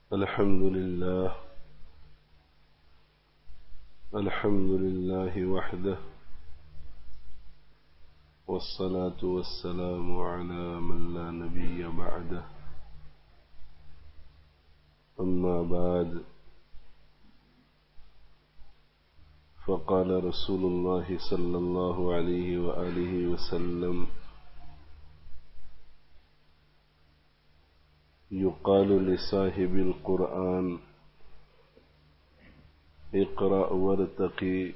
الحمد لله وحده، والصلاة والسلام على من لا نبي بعده. أما بعد، فقال رسول الله صلى الله عليه وآله وسلم: يقال لصاحب القرآن: اقرأ وارتقي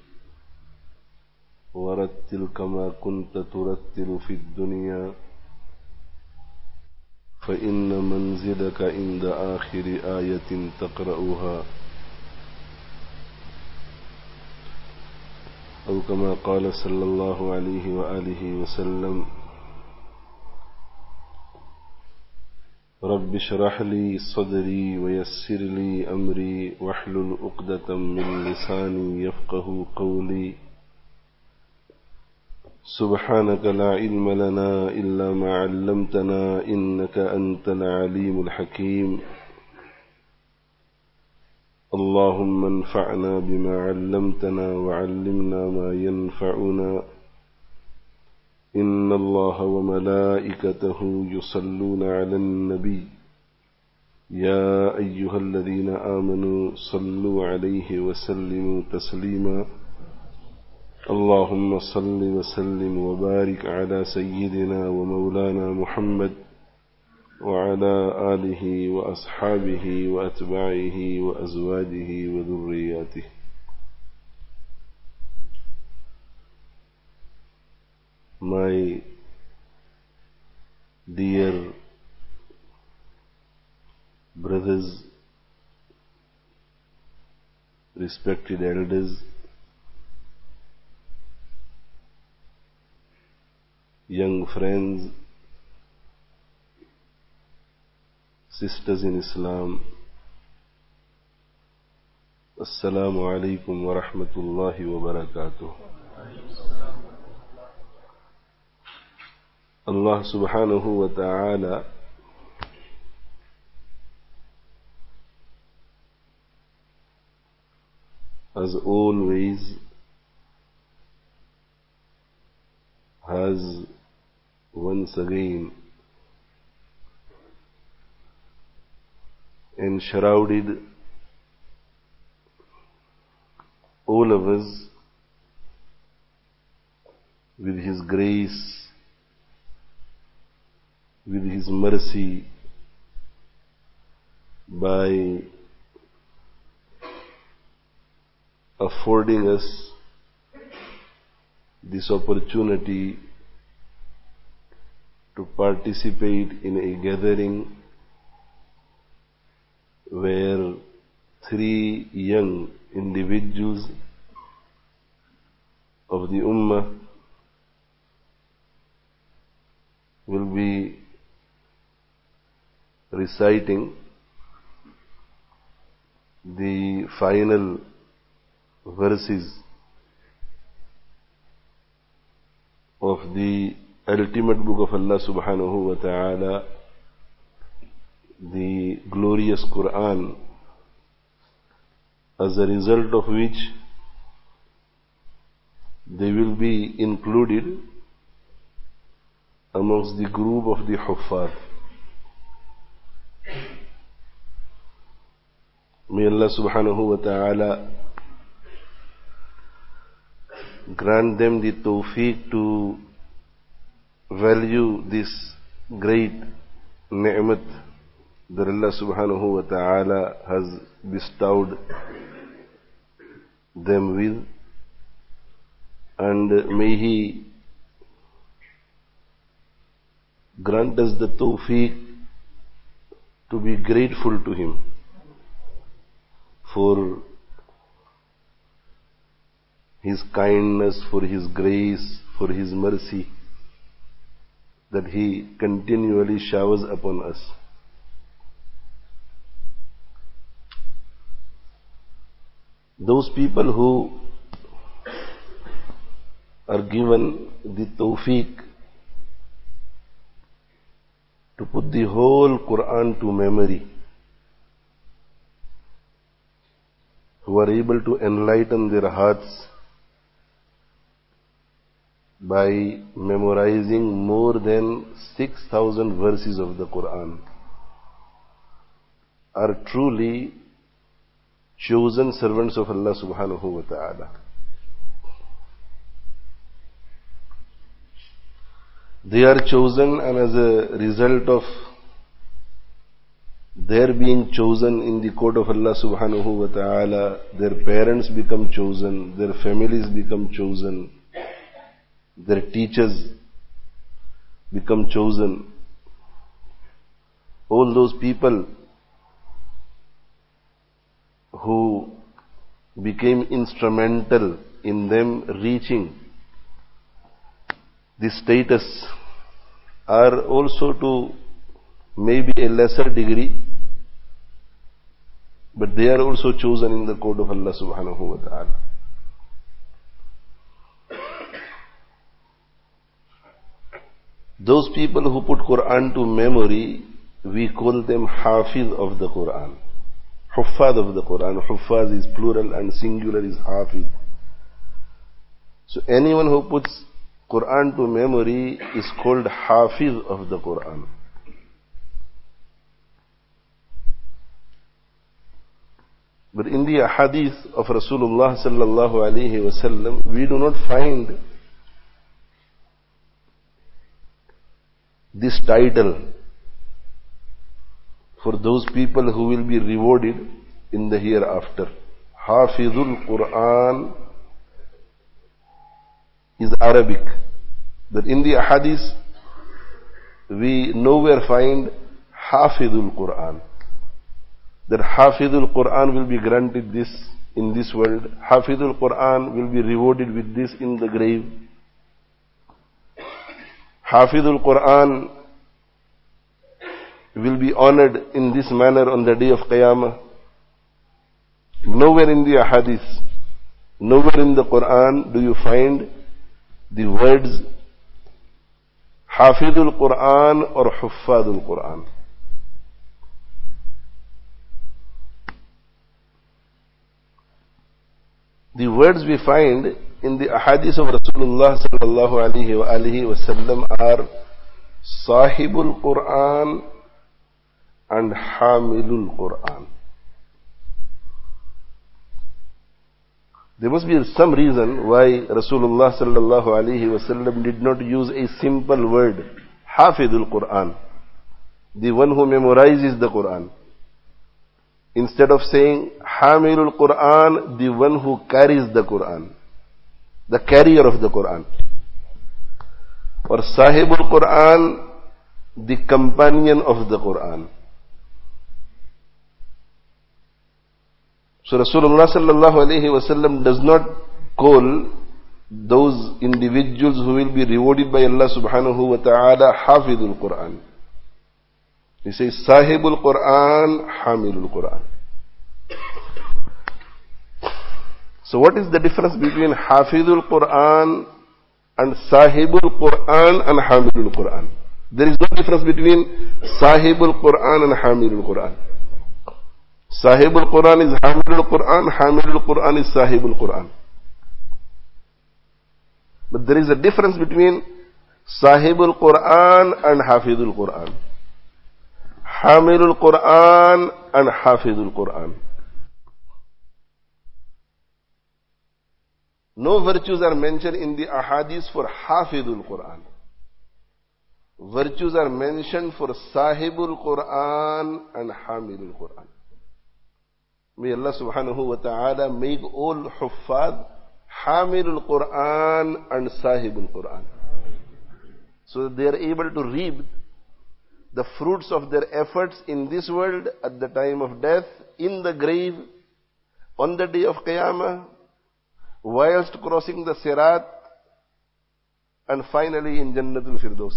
ورتل كما كنت ترتل في الدنيا، فإن منزلك عند آخر آية تقرأها، أو كما قال صلى الله عليه وآله وسلم: رب اشرح لي صدري ويسر لي أمري واحلل عقدة من لساني يفقه قولي. سبحانك لا علم لنا إلا ما علمتنا إنك أنت العليم الحكيم. اللهم انفعنا بما علمتنا وعلمنا ما ينفعنا. إن الله وملائكته يصلون على النبي يا أيها الذين آمنوا صلوا عليه وسلموا تسليما. اللهم صل وسلم وبارك على سيدنا ومولانا محمد وعلى آله وأصحابه وأتباعه وأزواجه وذرياته. My dear brothers, respected elders, young friends, sisters in Islam, Assalamu alaikum wa rahmatullahi wa barakatuh. Allah subhanahu wa ta'ala as always has once again enshrouded all of us with His grace, with His mercy, by affording us this opportunity to participate in a gathering where three young individuals of the Ummah will be reciting the final verses of the ultimate book of Allah subhanahu wa ta'ala, the glorious Quran, as a result of which they will be included amongst the group of the Huffaz. May Allah subhanahu wa ta'ala grant them the tawfiq to value this great ni'mat that Allah subhanahu wa ta'ala has bestowed them with, and may He grant us the tawfiq to be grateful to Him for His kindness, for His grace, for His mercy that He continually showers upon us. Those people who are given the tawfiq to put the whole Quran to memory, who are able to enlighten their hearts by memorizing more than 6,000 verses of the Quran, are truly chosen servants of Allah subhanahu wa ta'ala. They are chosen, and as a result of their being chosen in the court of Allah subhanahu wa ta'ala, their parents become chosen, their families become chosen, their teachers become chosen. All those people who became instrumental in them reaching this status are also to maybe a lesser degree, but they are also chosen in the court of Allah subhanahu wa ta'ala. Those people who put Quran to memory, we call them Hafiz of the Quran. Huffaz of the Quran. Huffaz is plural and singular is Hafiz. So anyone who puts Quran to memory is called Hafiz of the Quran. But in the hadith of Rasulullah sallallahu alaihi wasallam, we do not find this title for those people who will be rewarded in the hereafter. Hafizul Quran is Arabic, but in the hadith we nowhere find Hafizul Quran. That Hafizul Quran will be granted this in this world. Hafizul Quran will be rewarded with this in the grave. Hafizul Quran will be honored in this manner on the day of Qiyamah. Nowhere in the hadith, nowhere in the Quran do you find the words Hafizul Quran or Huffazul Quran. The words we find in the ahadith of Rasulullah sallallahu alaihi wasallam are Sahibul Quran and Hamilul Quran. There must be some reason why Rasulullah sallallahu alaihi wasallam did not use a simple word, Hafidul Quran, the one who memorizes the Quran. Instead of saying Hamilul Quran, the one who carries the Quran, the carrier of the Quran. Or Sahibul Quran, the companion of the Quran. So Rasulullah sallallahu alaihi wasallam does not call those individuals who will be rewarded by Allah subhanahu wa ta'ala Hafidul Quran. He says Sahibul Quran, Hamilul Quran. So what is the difference between Hafidul Quran and Sahibul Quran and Hamilul Quran? There is no difference between Sahibul Quran and Hamilul Quran. Sahibul Quran is Hamilul Quran, Hamilul Quran is Sahibul Quran. But there is a difference between Sahibul Quran and Hafidul Quran. Hamilul Quran and Hafidul Quran. No virtues are mentioned in the ahadith for Hafidul Quran. Virtues are mentioned for Sahibul Quran and Hamilul Quran. May Allah subhanahu wa ta'ala make all Huffaz Hamilul Quran and Sahibul Quran, so that they are able to reap the fruits of their efforts in this world, at the time of death, in the grave, on the day of Qiyamah, whilst crossing the Sirat, and finally in Jannatul Firdaus.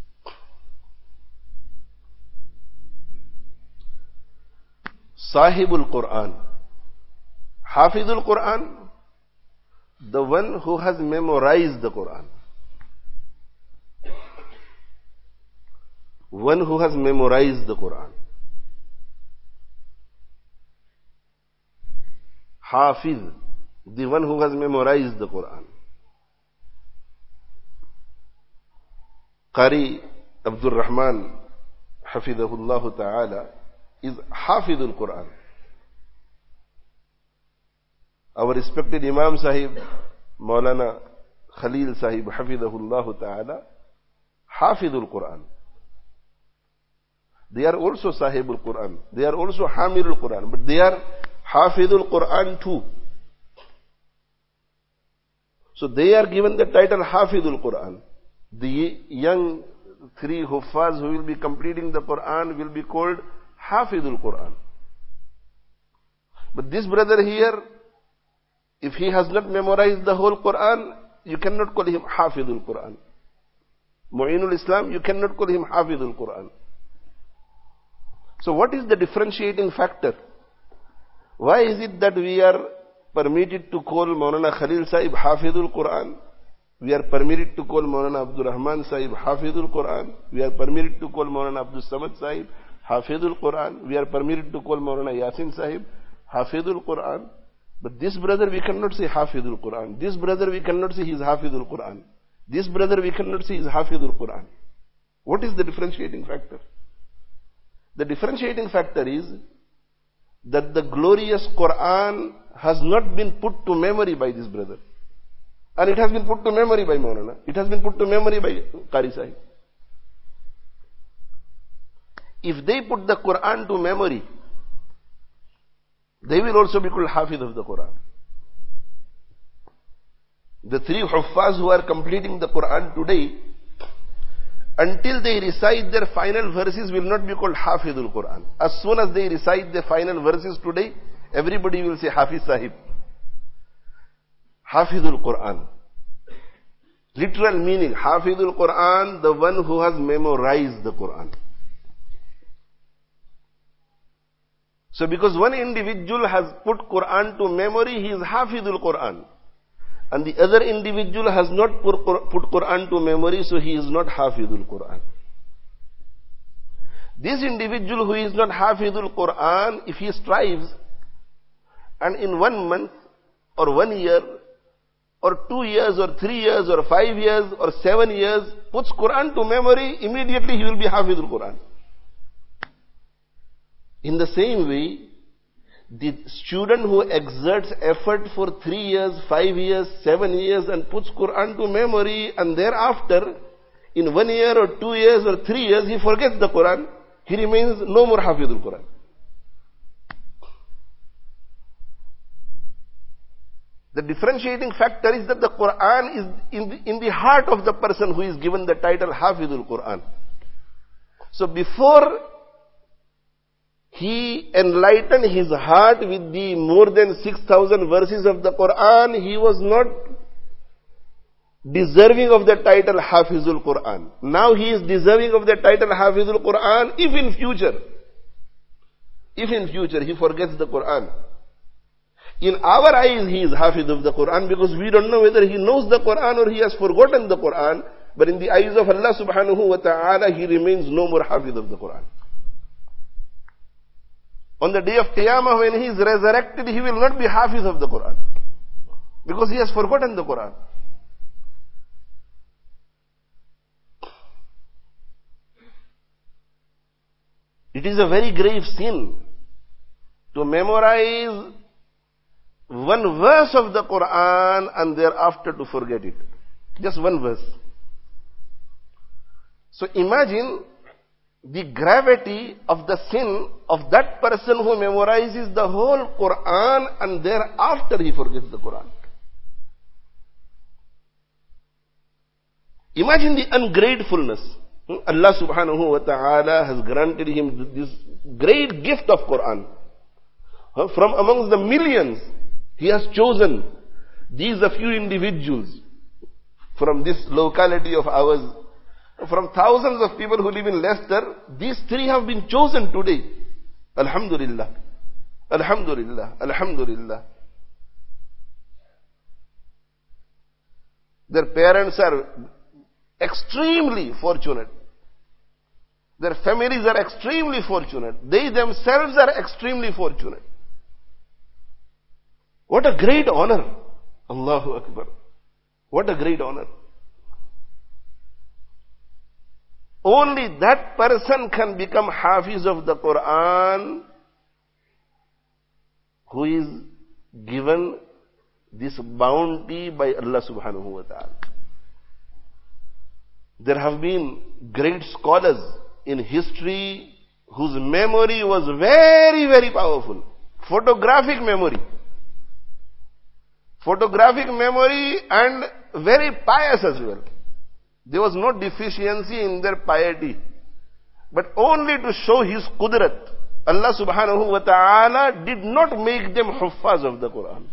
Sahibul Quran. Hafidul Quran, the one who has memorized the Quran. One who has memorized the Quran. Hafiz, the one who has memorized the Quran. Qari Abdul Rahman, Hafidahullah Ta'ala, is Hafidul Quran. Our respected Imam Sahib, Maulana Khalil Sahib, Hafidahullah Ta'ala, Hafidul Quran. They are also Sahibul Quran. They are also Hamilul Quran. But they are Hafidul Quran too. So they are given the title Hafidul Quran. The young 3 Huffaz who will be completing the Quran will be called Hafidul Quran. But this brother here, if he has not memorized the whole Quran, you cannot call him Hafidul Quran. Mu'inul Islam, you cannot call him Hafidul Quran. So what is the differentiating factor? Why is it that we are permitted to call Maulana Khalil Sahib Hafidul Quran? We are permitted to call Maulana Abdul Rahman Sahib Hafidul Quran. We are permitted to call Maulana Abdul Samad Sahib Hafidul Quran. We are permitted to call Maulana Yasin Sahib Hafidul Quran. But this brother we cannot say Hafidul Quran. This brother we cannot say he is Hafidul Quran. This brother we cannot say is Hafidul Quran. What is the differentiating factor? The differentiating factor is that the glorious Quran has not been put to memory by this brother. And it has been put to memory by Maulana. It has been put to memory by Qari Sahib. If they put the Quran to memory, they will also be called Hafiz of the Quran. The 3 Huffaz who are completing the Quran today, until they recite their final verses, will not be called Hafidul Quran. As soon as they recite the final verses today, everybody will say Hafiz Sahib. Hafidul Quran. Literal meaning, Hafidul Quran, the one who has memorized the Quran. So because one individual has put Quran to memory, he is Hafidul Quran. And the other individual has not put Quran to memory, so he is not Hafidul Quran. This individual who is not Hafidul Quran, if he strives, and in 1 month, or 1 year, or 2 years, or 3 years, or 5 years, or 7 years, puts Quran to memory, immediately he will be Hafidul Quran. In the same way, the student who exerts effort for 3 years, 5 years, 7 years and puts Quran to memory, and thereafter, in 1 year or 2 years or 3 years, he forgets the Quran, he remains no more Hafidul Quran. The differentiating factor is that the Quran is in the heart of the person who is given the title Hafidul Quran. So before he enlightened his heart with the more than 6,000 verses of the Quran, he was not deserving of the title Hafizul Quran. Now he is deserving of the title Hafizul Quran if in future he forgets the Quran. In our eyes he is Hafiz of the Quran because we don't know whether he knows the Quran or he has forgotten the Quran. But in the eyes of Allah subhanahu wa ta'ala, he remains no more Hafiz of the Quran. On the day of Qiyamah, when he is resurrected, he will not be Hafiz of the Quran. Because he has forgotten the Quran. It is a very grave sin to memorize 1 verse of the Quran and thereafter to forget it. Just 1 verse. So imagine the gravity of the sin of that person who memorizes the whole Quran and thereafter he forgets the Quran. Imagine the ungratefulness. Allah subhanahu wa ta'ala has granted him this great gift of Quran. From amongst the millions, he has chosen these a few individuals from this locality of ours. From thousands of people who live in Leicester, these 3 have been chosen today. Alhamdulillah. Alhamdulillah. Alhamdulillah. Their parents are extremely fortunate. Their families are extremely fortunate. They themselves are extremely fortunate. What a great honor. Allahu Akbar. What a great honor. Only that person can become Hafiz of the Quran who is given this bounty by Allah subhanahu wa ta'ala. There have been great scholars in history whose memory was very, very powerful. Photographic memory. Photographic memory and very pious as well. There was no deficiency in their piety. But only to show His qudrat, Allah subhanahu wa ta'ala did not make them huffaz of the Quran.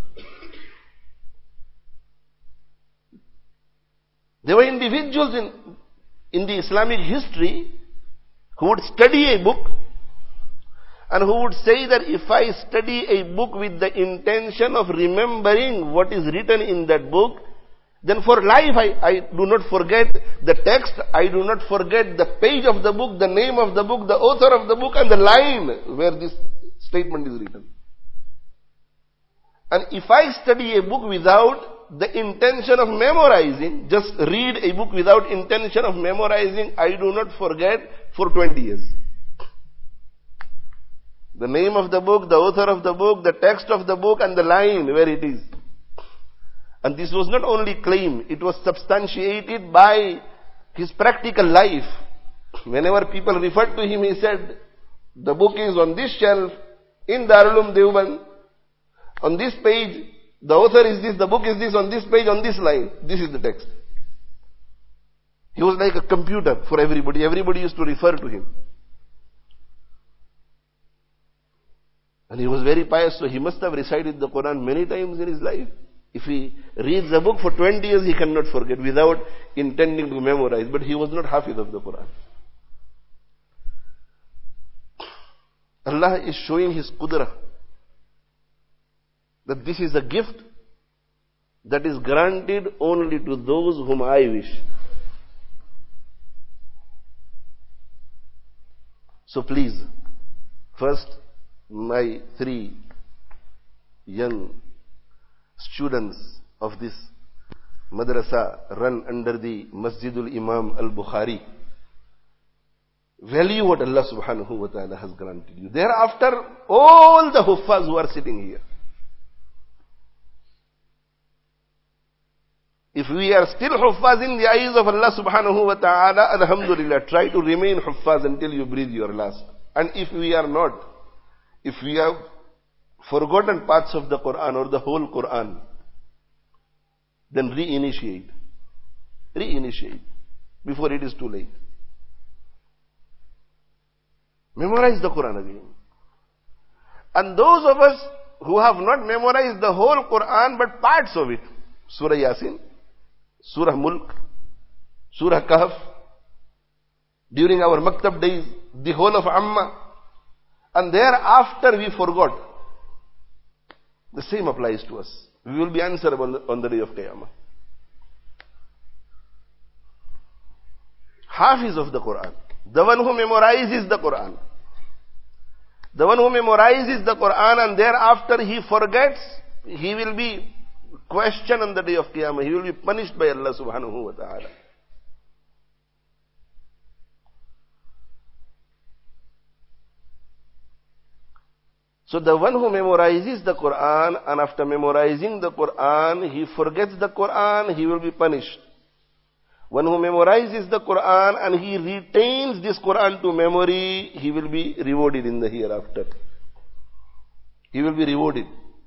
There were individuals in the Islamic history who would study a book and who would say that if I study a book with the intention of remembering what is written in that book, then for life I do not forget the text, I do not forget the page of the book, the name of the book, the author of the book, and the line where this statement is written. And if I study a book without the intention of memorizing, just read a book without intention of memorizing, I do not forget for 20 years. The name of the book, the author of the book, the text of the book, and the line where it is. And this was not only claim, it was substantiated by his practical life. Whenever people referred to him, he said, the book is on this shelf, in Darul Uloom Deoband, on this page, the author is this, the book is this, on this page, on this line. This is the text. He was like a computer for everybody. Everybody used to refer to him. And he was very pious, so he must have recited the Quran many times in his life. If he reads a book for 20 years, he cannot forget without intending to memorize. But he was not Hafiz of the Quran. Allah is showing His Qudrah, that this is a gift that is granted only to those whom I wish. So please, first, my 3 young students of this madrasa run under the Masjidul Imam al-Bukhari, value what Allah subhanahu wa ta'ala has granted you. Thereafter, all the huffaz who are sitting here, if we are still huffaz in the eyes of Allah subhanahu wa ta'ala, alhamdulillah, try to remain huffaz until you breathe your last. And if we are not, if we have forgotten parts of the Quran or the whole Quran, then reinitiate. Reinitiate before it is too late. Memorize the Quran again. And those of us who have not memorized the whole Quran but parts of it, Surah Yasin, Surah Mulk, Surah Kahf, during our Maktab days, the whole of Amma, and thereafter we forgot. The same applies to us. We will be answerable on the day of Qiyamah. Hafiz of the Quran, the one who memorizes the Quran. The one who memorizes the Quran and thereafter he forgets, he will be questioned on the day of Qiyamah. He will be punished by Allah subhanahu wa ta'ala. So the one who memorizes the Quran and after memorizing the Quran, he forgets the Quran, he will be punished. One who memorizes the Quran and he retains this Quran to memory, he will be rewarded in the hereafter. He will be rewarded.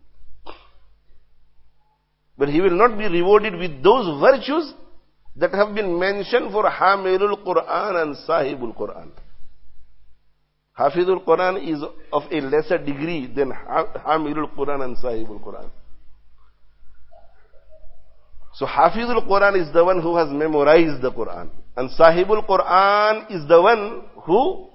But he will not be rewarded with those virtues that have been mentioned for Hamilul Quran and Sahibul Quran. Hafizul Quran is of a lesser degree than Hamilul Quran and Sahibul Quran. So Hafizul Quran is the one who has memorized the Quran. And Sahibul Quran is the one who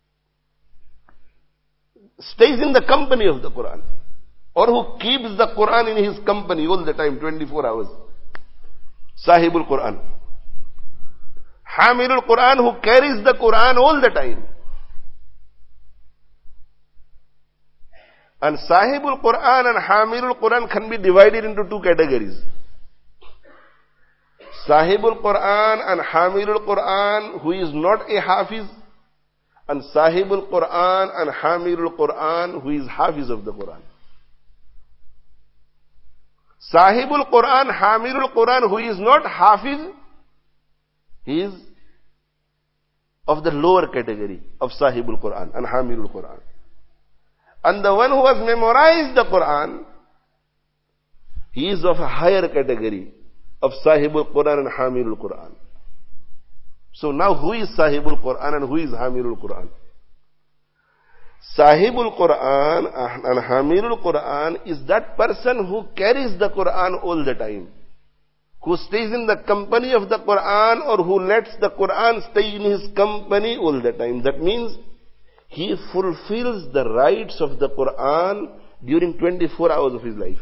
stays in the company of the Quran. Or who keeps the Quran in his company all the time, 24 hours. Sahibul Quran. Hamilul Quran, who carries the Quran all the time. And Sahibul Quran and Hamilul Quran can be divided into two categories. Sahibul Quran and Hamilul Quran who is not a Hafiz, and Sahibul Quran and Hamilul Quran who is Hafiz of the Quran. Sahibul Quran, Hamilul Quran who is not Hafiz, he is of the lower category of Sahibul Quran and Hamilul Quran. And the one who has memorized the Quran, he is of a higher category of Sahibul Quran and Hamilul Quran. So now who is Sahibul Quran and who is Hamilul Quran? Sahibul Quran and Hamilul Quran is that person who carries the Quran all the time, who stays in the company of the Quran, or who lets the Quran stay in his company all the time. That means he fulfills the rights of the Quran during 24 hours of his life.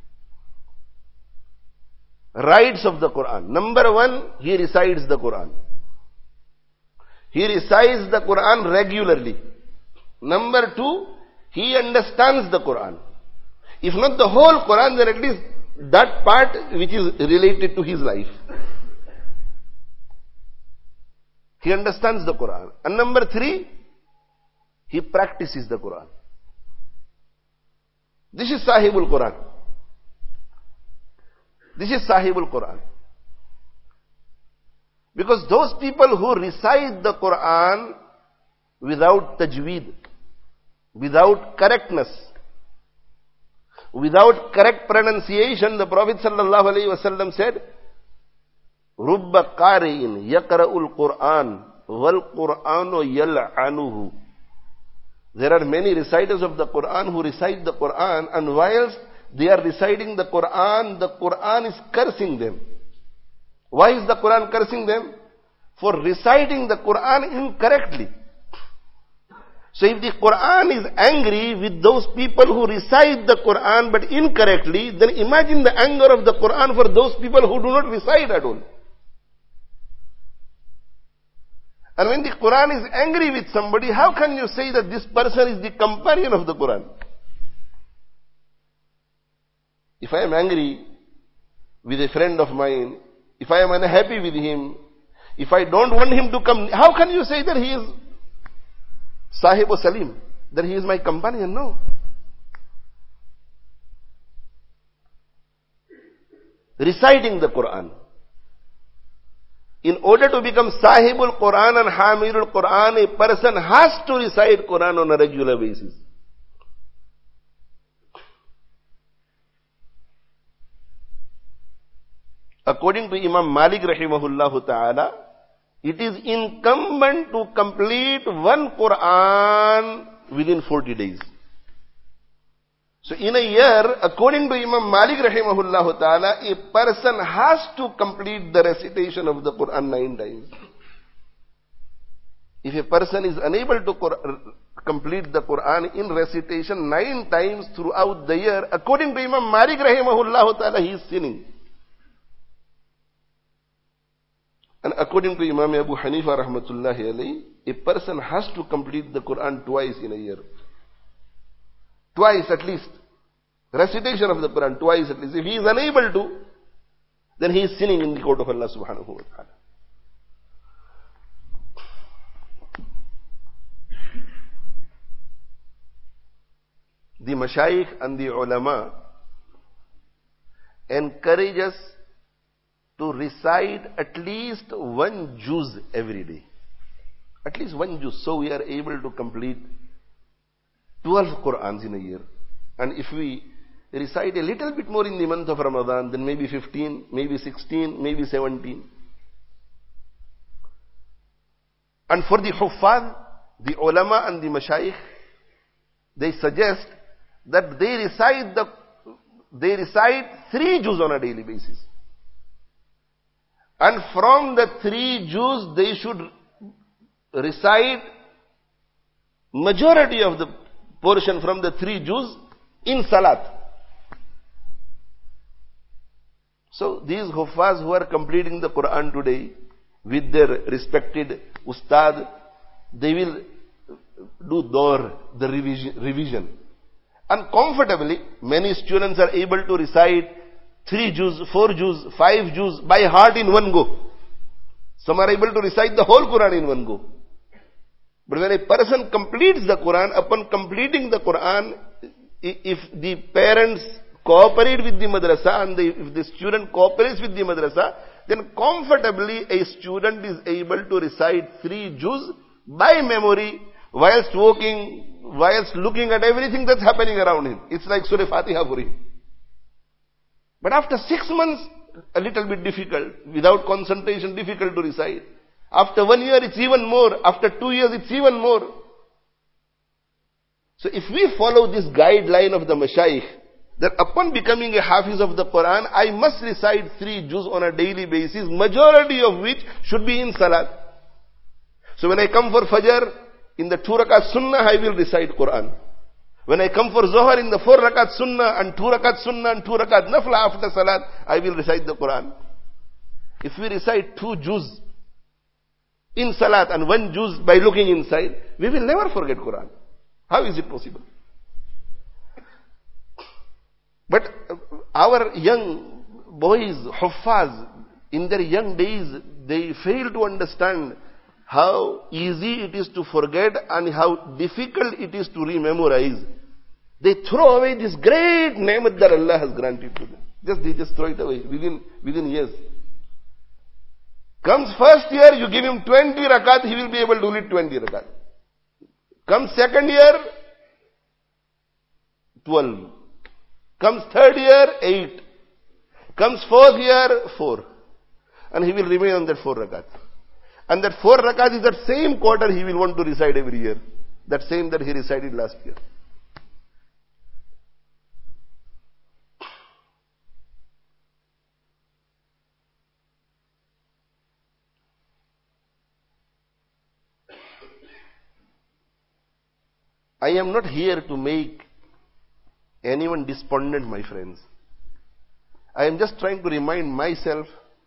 Rights of the Quran. Number one, he recites the Quran. He recites the Quran regularly. Number two, he understands the Quran. If not the whole Quran, then at least that part which is related to his life. He understands the Quran. And number three, he practices the Quran. This is Sahibul Quran. This is Sahibul Quran. Because those people who recite the Quran without tajweed, without correctness, without correct pronunciation, the Prophet ﷺ said, Rubba qari'in yaqra'ul Qur'an wal Qur'anu yal'anuhu. There are many reciters of the Quran who recite the Quran, and whilst they are reciting the Quran is cursing them. Why is the Quran cursing them? For reciting the Quran incorrectly. So if the Quran is angry with those people who recite the Quran but incorrectly, then imagine the anger of the Quran for those people who do not recite at all. And when the Quran is angry with somebody, how can you say that this person is the companion of the Quran? If I am angry with a friend of mine, if I am unhappy with him, if I don't want him to come, how can you say that he is Sahibu Salim, that he is my companion? No. Reciting the Quran. In order to become Sahibul Quran and Hamilul Quran, a person has to recite Quran on a regular basis. According to Imam Malik rahimahullah ta'ala, it is incumbent to complete one Quran within 40 days. So in a year, according to Imam Malik rahimahullah ta'ala, a person has to complete the recitation of the Quran 9 times. If a person is unable to complete the Quran in recitation 9 times throughout the year, according to Imam Malik rahimahullah ta'ala, he is sinning. And according to Imam Abu Hanifa rahmatullahi alayhi, a person has to complete the Quran twice in a year. Twice at least. Recitation of the Quran twice at least. If he is unable to, then he is sinning in the court of Allah subhanahu wa ta'ala. The mashayikh and the ulama encourage us to recite at least one juz every day. At least one juz. So we are able to complete 12 Qur'ans in a year. And if we recite a little bit more in the month of Ramadan, then maybe 15, maybe 16, maybe 17. And for the Huffaz, the ulama and the mashayikh, they suggest that they recite 3 juz on a daily basis. And from the 3 juz, they should recite majority of the portion from the 3 juz in salat. So these Huffaz who are completing the Quran today with their respected ustad, they will do the revision. And comfortably, many students are able to recite 3 juz, 4 juz, 5 juz by heart in one go. Some are able to recite the whole Quran in one go. But when a person completes the Quran, upon completing the Quran, if the parents cooperate with the madrasa and if the student cooperates with the madrasa, then comfortably a student is able to recite 3 juz by memory whilst walking, whilst looking at everything that's happening around him. It's like Surah Fatiha for him. But after 6 months, a little bit difficult. Without concentration, difficult to recite. After 1 year, it's even more. After 2 years, it's even more. So if we follow this guideline of the Mashayikh, that upon becoming a Hafiz of the Quran, I must recite 3 juz on a daily basis, majority of which should be in Salat. So when I come for Fajr, in the 2 rakat Sunnah, I will recite Quran. When I come for Zohar, in the 4 rakat Sunnah and 2 rakat Sunnah and 2 rakat Nafla after Salat, I will recite the Quran. If we recite 2 juz in Salat and 1 juz by looking inside, we will never forget Quran. How is it possible? But our young boys, Huffaz, in their young days, they fail to understand how easy it is to forget and how difficult it is to rememorize. They throw away this great ni'mat that Allah has granted to them. They just throw it away within years. Comes first year, you give him 20 rakat, he will be able to lead 20 rakat. Comes second year, 12. Comes third year, 8. Comes fourth year, 4. And he will remain on that 4 rakat. And that 4 rakat is that same quarter he will want to recite every year. That same that he recited last year. I am not here to make anyone despondent, my friends. I am just trying to remind myself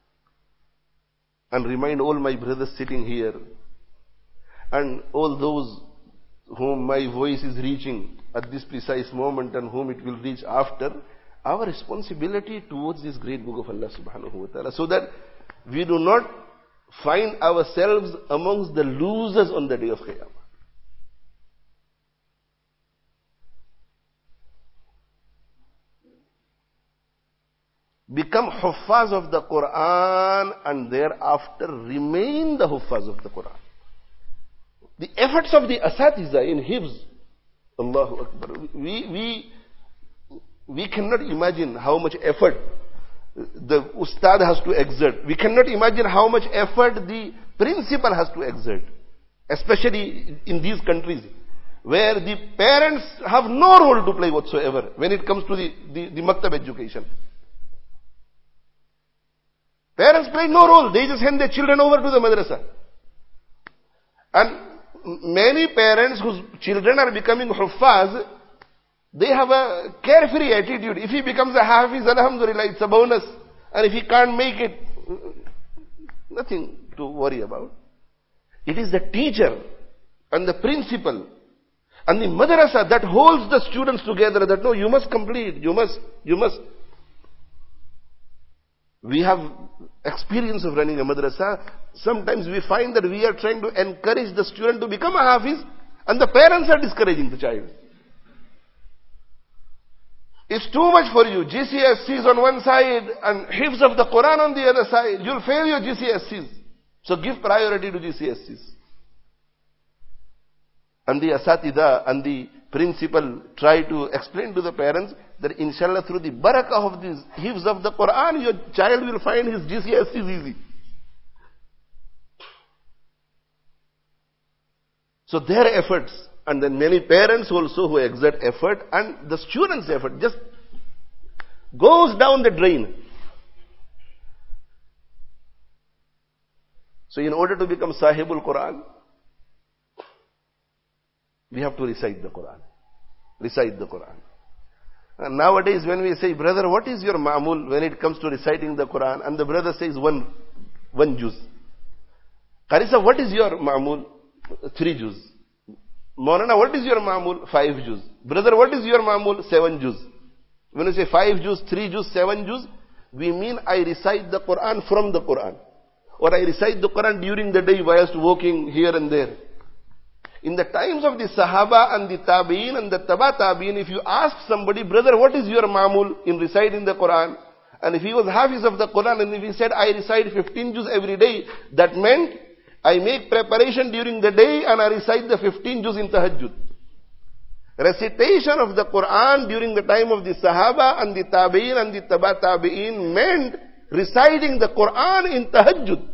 and remind all my brothers sitting here and all those whom my voice is reaching at this precise moment and whom it will reach after, our responsibility towards this great book of Allah subhanahu wa ta'ala, so that we do not find ourselves amongst the losers on the day of Qiyamah. Become Huffaz of the Quran and thereafter remain the Huffaz of the Quran. The efforts of the Asatiza in Hifz, Allahu Akbar, we cannot imagine how much effort the Ustad has to exert. We cannot imagine how much effort the principal has to exert, especially in these countries where the parents have no role to play whatsoever when it comes to the Maktab education. Parents play no role. They just hand their children over to the madrasa. And many parents whose children are becoming Huffaz, they have a carefree attitude. If he becomes a Hafiz, alhamdulillah, it's a bonus. And if he can't make it, nothing to worry about. It is the teacher and the principal and the madrasa that holds the students together, that no, you must complete, you must. We have experience of running a madrasa. Sometimes we find that we are trying to encourage the student to become a Hafiz and the parents are discouraging the child. It's too much for you. GCSEs on one side and Hifz of the Quran on the other side. You'll fail your GCSEs. So give priority to GCSEs. And the Asatida and the principal try to explain to the parents that inshallah through the barakah of this Hifz of the Quran, your child will find his GCSEs easy. So their efforts, and then many parents also who exert effort, and the students' effort just goes down the drain. So in order to become Sahibul Quran, we have to recite the Quran. Recite the Quran. And nowadays when we say, brother, what is your ma'mul when it comes to reciting the Quran? And the brother says one juz. Qarisa, what is your ma'mul? 3 juz. Maulana, what is your ma'mul? 5 juz. Brother, what is your ma'mul? 7 juz. When you say 5 juz, 3 juz, 7 juz, we mean I recite the Quran from the Quran. Or I recite the Quran during the day whilst walking here and there. In the times of the Sahaba and the Tabi'in and the Taba Tabi'in, if you ask somebody, brother, what is your ma'mul in reciting the Quran? And if he was Hafiz of the Quran and if he said, I recite 15 juz every day, that meant I make preparation during the day and I recite the 15 juz in tahajjud. Recitation of the Quran during the time of the Sahaba and the Tabi'in and the Taba Tabi'in meant reciting the Quran in tahajjud.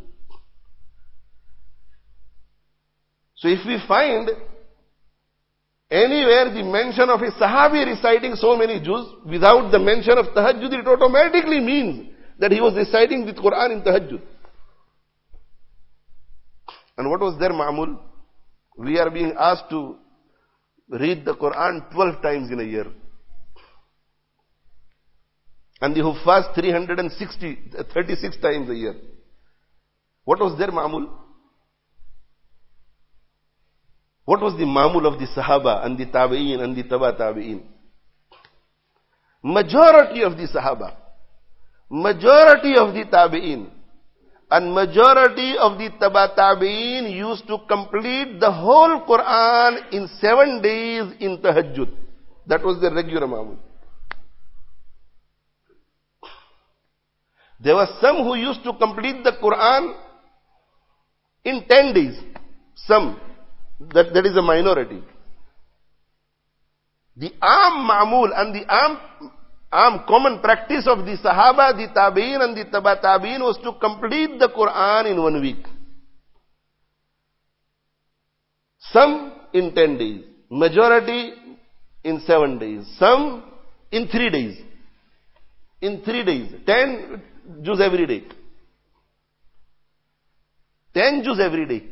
So if we find anywhere the mention of a Sahabi reciting so many juz without the mention of tahajjud, it automatically means that he was reciting the Quran in tahajjud. And what was their ma'mul? We are being asked to read the Quran 12 times in a year. And the Huffaz 36 times a year. What was their ma'mul? What was the ma'mul of the Sahaba and the Tabi'in and the Taba Tabi'in? Majority of the Sahaba, majority of the Tabi'in, and majority of the Taba Tabi'in used to complete the whole Quran in 7 days in tahajjud. That was the regular ma'mul. There were some who used to complete the Quran in 10 days. Some. That is a minority. The ma'mul and the common practice of the Sahaba, the Tabi'in and the Taba Tabi'in was to complete the Quran in 1 week. Some in 10 days. Majority in 7 days. Some in 3 days. In 3 days. 10 juz every day. 10 juz every day.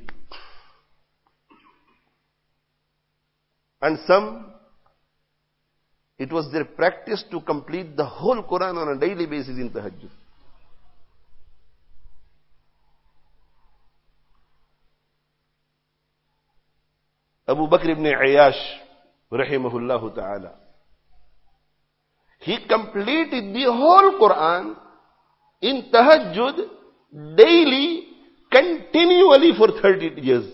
And some, it was their practice to complete the whole Quran on a daily basis in tahajjud. Abu Bakr ibn Ayyash, rahimahullah ta'ala, he completed the whole Quran in tahajjud daily, continually for 30 years.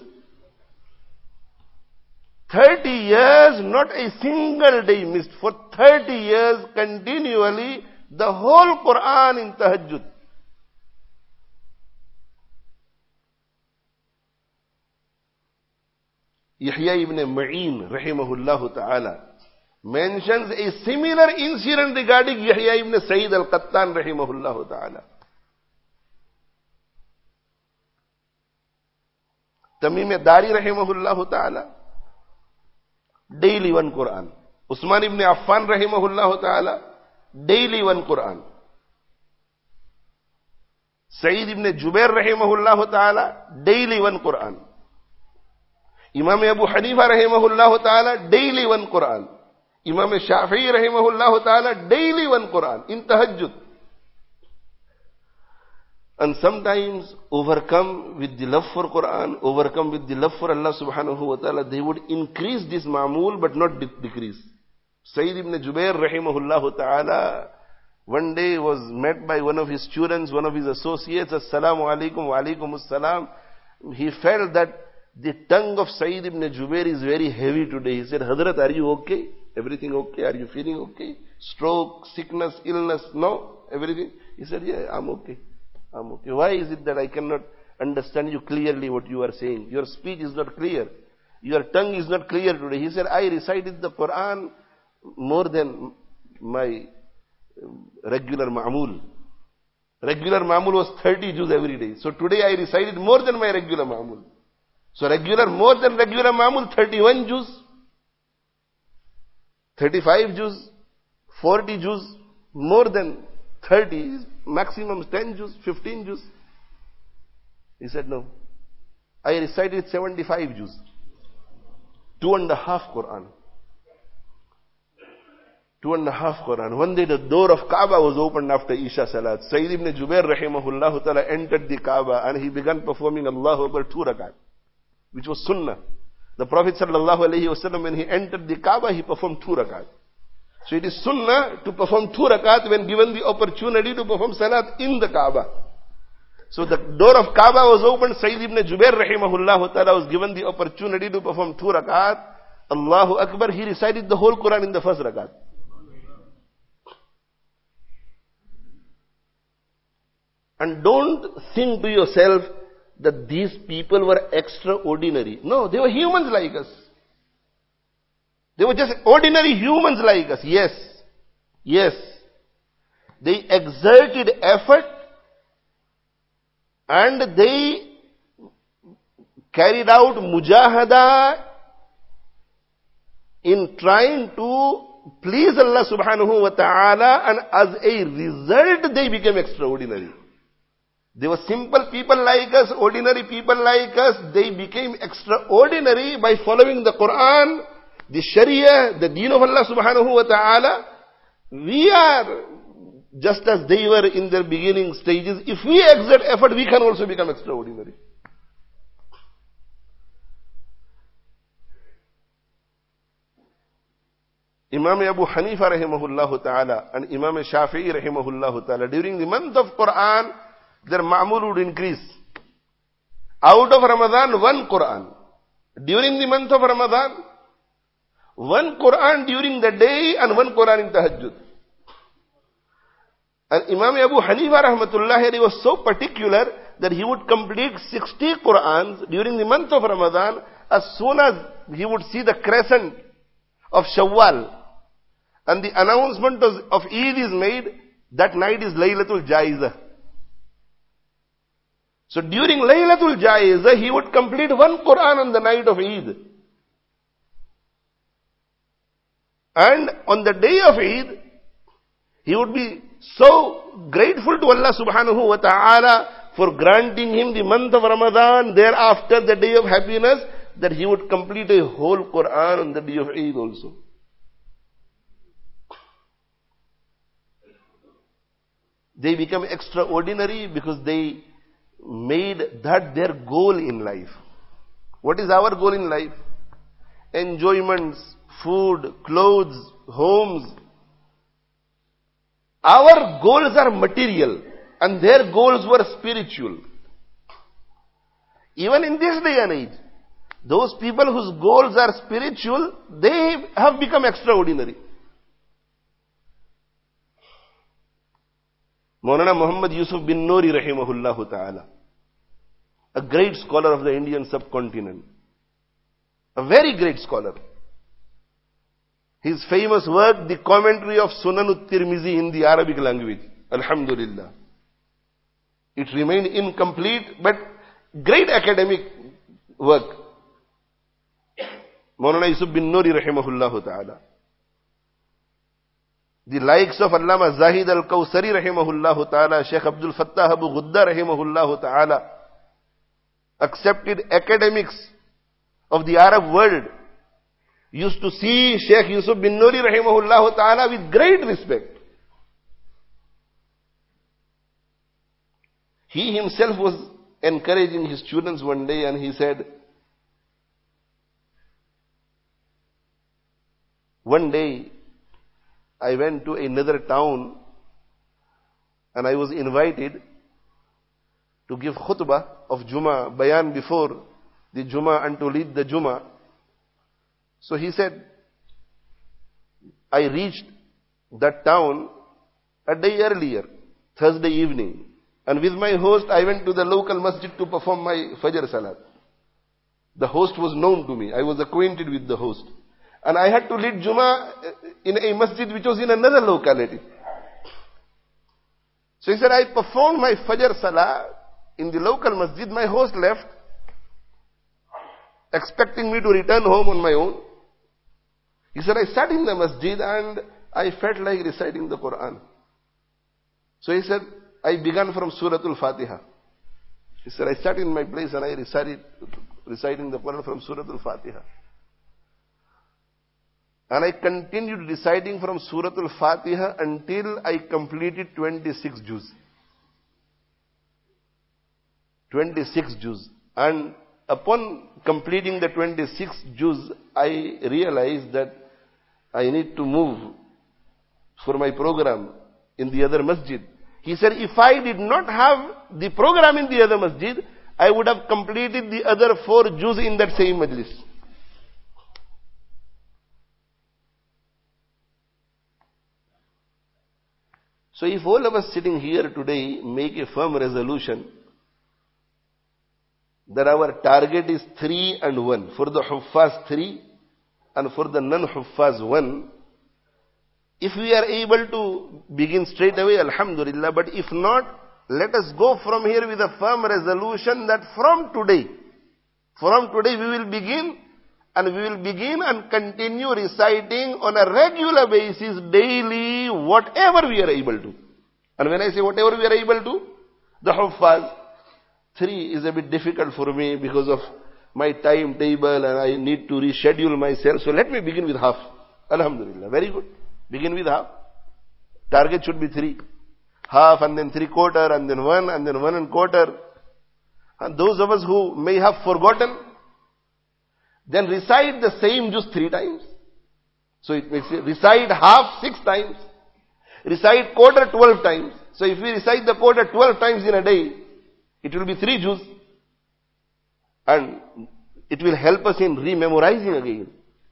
30 years, not a single day missed. For 30 years, continually, the whole Quran in tahajjud. Yahya ibn Ma'in, rahimahullah ta'ala, mentions a similar incident regarding Yahya ibn Sa'id al-Qattan, rahimahullah ta'ala. Tamim Dari, rahimahullah ta'ala, daily 1 Quran. Usman ibn Affan rahimahullah ta'ala, daily 1 Quran. Sa'id ibn Jubair rahimahullah ta'ala, daily 1 Quran. Imam Abu Hanifa rahimahullah ta'ala, daily 1 Quran. Imam Shafi'i rahimahullah ta'ala, daily 1 Quran in tahajjud. And sometimes overcome with the love for Quran, overcome with the love for Allah subhanahu wa ta'ala, they would increase this ma'mul but not decrease. Sayyid ibn Jubair rahimahullah ta'ala one day was met by one of his students, one of his associates, Assalamu alaikum wa alaikum assalam. He felt that the tongue of Sayyid ibn Jubair is very heavy today. He said, Hazrat, are you okay? Everything okay? Are you feeling okay? Stroke, sickness, illness? No? Everything? He said, yeah, I'm okay. I'm okay. Why is it that I cannot understand you clearly what you are saying? Your speech is not clear. Your tongue is not clear today. He said, I recited the Quran more than my regular ma'mul. Regular ma'mul was 30 juz every day. So today I recited more than my regular ma'mul. So more than regular ma'mul, 31 juz, 35 juz, 40 juz, more than 30, maximum 10 juz, 15 juz. He said, no. I recited 75 juz. 2.5 Quran. 2.5 Quran. One day the door of Kaaba was opened after Isha Salat. Sayyid ibn Jubair rahimahullah ta'ala entered the Kaaba and he began performing Allahu Akbar 2 rakat, which was sunnah. The Prophet ﷺ, when he entered the Kaaba, he performed 2 rakat. So it is sunnah to perform 2 rakat when given the opportunity to perform salat in the Kaaba. So the door of Kaaba was opened. Sayyid ibn Jubair rahimahullah ta'ala was given the opportunity to perform 2 rakat. Allahu Akbar, he recited the whole Quran in the first rakat. And don't think to yourself that these people were extraordinary. No, they were humans like us. They were just ordinary humans like us. Yes. Yes. They exerted effort and they carried out mujahada in trying to please Allah subhanahu wa ta'ala, and as a result they became extraordinary. They were simple people like us, ordinary people like us. They became extraordinary by following the Quran, the Sharia, the deen of Allah subhanahu wa ta'ala. We are just as they were in their beginning stages. If we exert effort, we can also become extraordinary. Imam Abu Hanifa rahimahullah ta'ala and Imam Shafi'i rahimahullah ta'ala, during the month of Quran, their ma'mul would increase. Out of Ramadan, 1 Quran. During the month of Ramadan, 1 Quran during the day and 1 Quran in Tahajjud. And Imam Abu Hanifa rahmatullah, he was so particular that he would complete 60 Qurans during the month of Ramadan as soon as he would see the crescent of Shawwal. And the announcement of Eid is made, that night is Laylatul Jaizah. So during Laylatul Jaizah, he would complete 1 Quran on the night of Eid. And on the day of Eid, he would be so grateful to Allah subhanahu wa ta'ala for granting him the month of Ramadan, thereafter the day of happiness, that he would complete a whole Quran on the day of Eid also. They become extraordinary because they made that their goal in life. What is our goal in life? Enjoyments, food, clothes, homes. Our goals are material and their goals were spiritual. Even in this day and age, those people whose goals are spiritual, they have become extraordinary. Maulana Muhammad Yusuf bin Nuri rahimahullah ta'ala, a great scholar of the Indian subcontinent, a very great scholar. His famous work, the commentary of Sunan al-Tirmizi in the Arabic language, alhamdulillah. It remained incomplete, but great academic work. Maulana Yusuf bin Nuri rahimahullah ta'ala. The likes of Allama Zahid al-Kawsari rahimahullah ta'ala, Sheikh Abdul Fattah Abu Ghudda rahimahullah ta'ala, accepted academics of the Arab world, used to see Sheikh Yusuf bin Nuri rahimahullah ta'ala with great respect. He himself was encouraging his students one day and he said, one day I went to another town and I was invited to give khutbah of Jummah, bayan before the Jummah and to lead the Jummah. So he said, I reached that town a day earlier, Thursday evening. And with my host, I went to the local masjid to perform my Fajr Salat. The host was known to me. I was acquainted with the host. And I had to lead Jummah in a masjid which was in another locality. So he said, I performed my Fajr Salah in the local masjid. My host left, expecting me to return home on my own. He said, I sat in the masjid and I felt like reciting the Quran. So he said, I began from Suratul Fatiha. He said, I sat in my place and I reciting the Quran from Suratul Fatiha. And I continued reciting from Suratul Fatiha until I completed 26 juz. 26 juz. And upon completing the 26 juz, I realized that I need to move for my program in the other masjid. He said, if I did not have the program in the other masjid, I would have completed the other 4 juz in that same majlis. So if all of us sitting here today make a firm resolution that our target is 3 and 1, for the Huffaz 3 and for the non-Huffaz 1, if we are able to begin straight away, alhamdulillah, but if not, let us go from here with a firm resolution that from today we will begin and continue reciting on a regular basis daily whatever we are able to. And when I say whatever we are able to, the Huffaz 3 is a bit difficult for me because of my timetable and I need to reschedule myself. So let me begin with half. Alhamdulillah. Very good. Begin with half. Target should be 3. Half and then 3/4 and then 1 and then 1 1/4. And those of us who may have forgotten, then recite the same juz 3 times. So it makes it, recite half 6 times. Recite quarter 12 times. So if we recite the quarter 12 times in a day, it will be 3 juz. And it will help us in rememorizing again.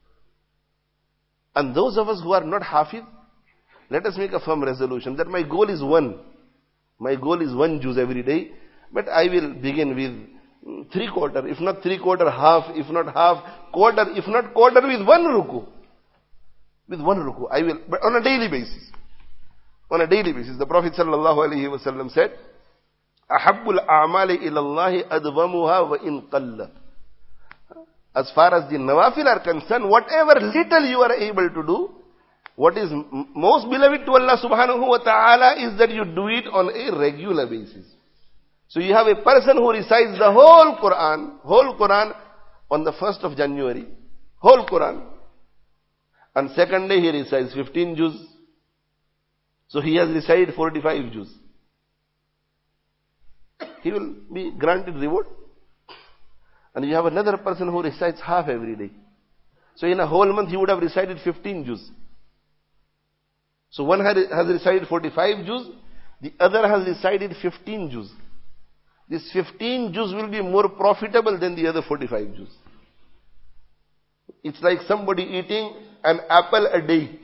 And those of us who are not hafiz, let us make a firm resolution that my goal is 1. My goal is 1 juz every day. But I will begin with 3/4, if not 3/4, half, if not half, quarter, if not quarter, with 1 ruku. With 1 ruku. I will, but on a daily basis. On a daily basis. The Prophet ﷺ said, Ahabbul a'mali ilallahi adwamuha wa in qalla. As far as the nawafil are concerned, whatever little you are able to do, what is most beloved to Allah subhanahu wa ta'ala is that you do it on a regular basis. So you have a person who recites the whole Quran on the 1st of January, whole Quran. And second day he recites 15 juz. So he has recited 45 juz. He will be granted reward. And you have another person who recites half every day. So in a whole month he would have recited 15 juz. So one has recited 45 juz, the other has recited 15 juz. This 15 juz will be more profitable than the other 45 juz. It's like somebody eating an apple a day.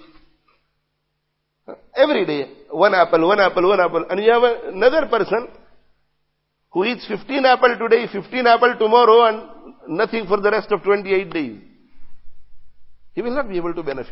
Every day, 1 apple, 1 apple, 1 apple. And you have another person who eats 15 apple today, 15 apple tomorrow, and nothing for the rest of 28 days. He will not be able to benefit.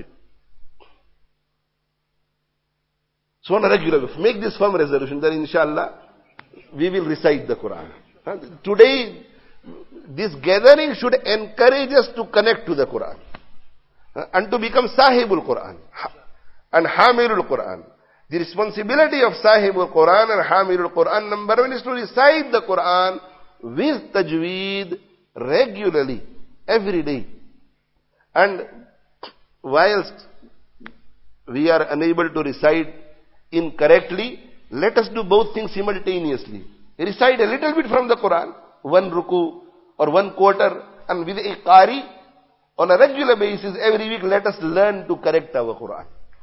So on a regular basis, make this firm resolution that inshallah, we will recite the Quran. Today, this gathering should encourage us to connect to the Quran. And to become Sahibul Quran. And Hamilul Quran. The responsibility of Sahibul Quran and Hamilul Quran, number 1 is to recite the Quran with tajweed regularly, every day. And whilst we are unable to recite incorrectly, let us do both things simultaneously. Recite a little bit from the Quran, 1 ruku or 1/4, and with a qari, on a regular basis, every week, let us learn to correct our Quran.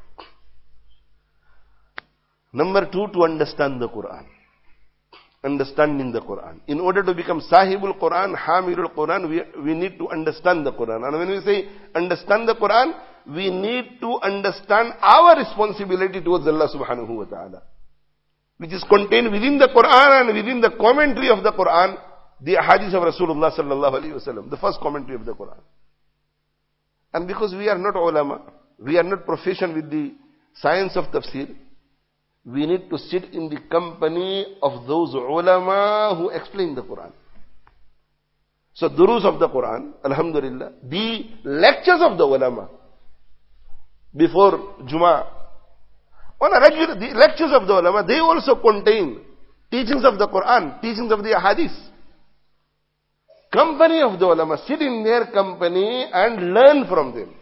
Number 2, to understand the Quran. Understanding the Quran. In order to become Sahibul Quran, Hamilul Quran, we need to understand the Quran. And when we say understand the Quran, we need to understand our responsibility towards Allah subhanahu wa ta'ala, which is contained within the Quran and within the commentary of the Quran, the hadith of Rasulullah sallallahu alaihi wasallam, the first commentary of the Quran. And because we are not ulama, we are not proficient with the science of tafsir, we need to sit in the company of those ulama who explain the Quran. So durus of the Quran, alhamdulillah, the lectures of the ulama before Jummah, on a regular, the lectures of the ulama, they also contain teachings of the Quran, teachings of the hadith. Company of the ulama, sit in their company and learn from them.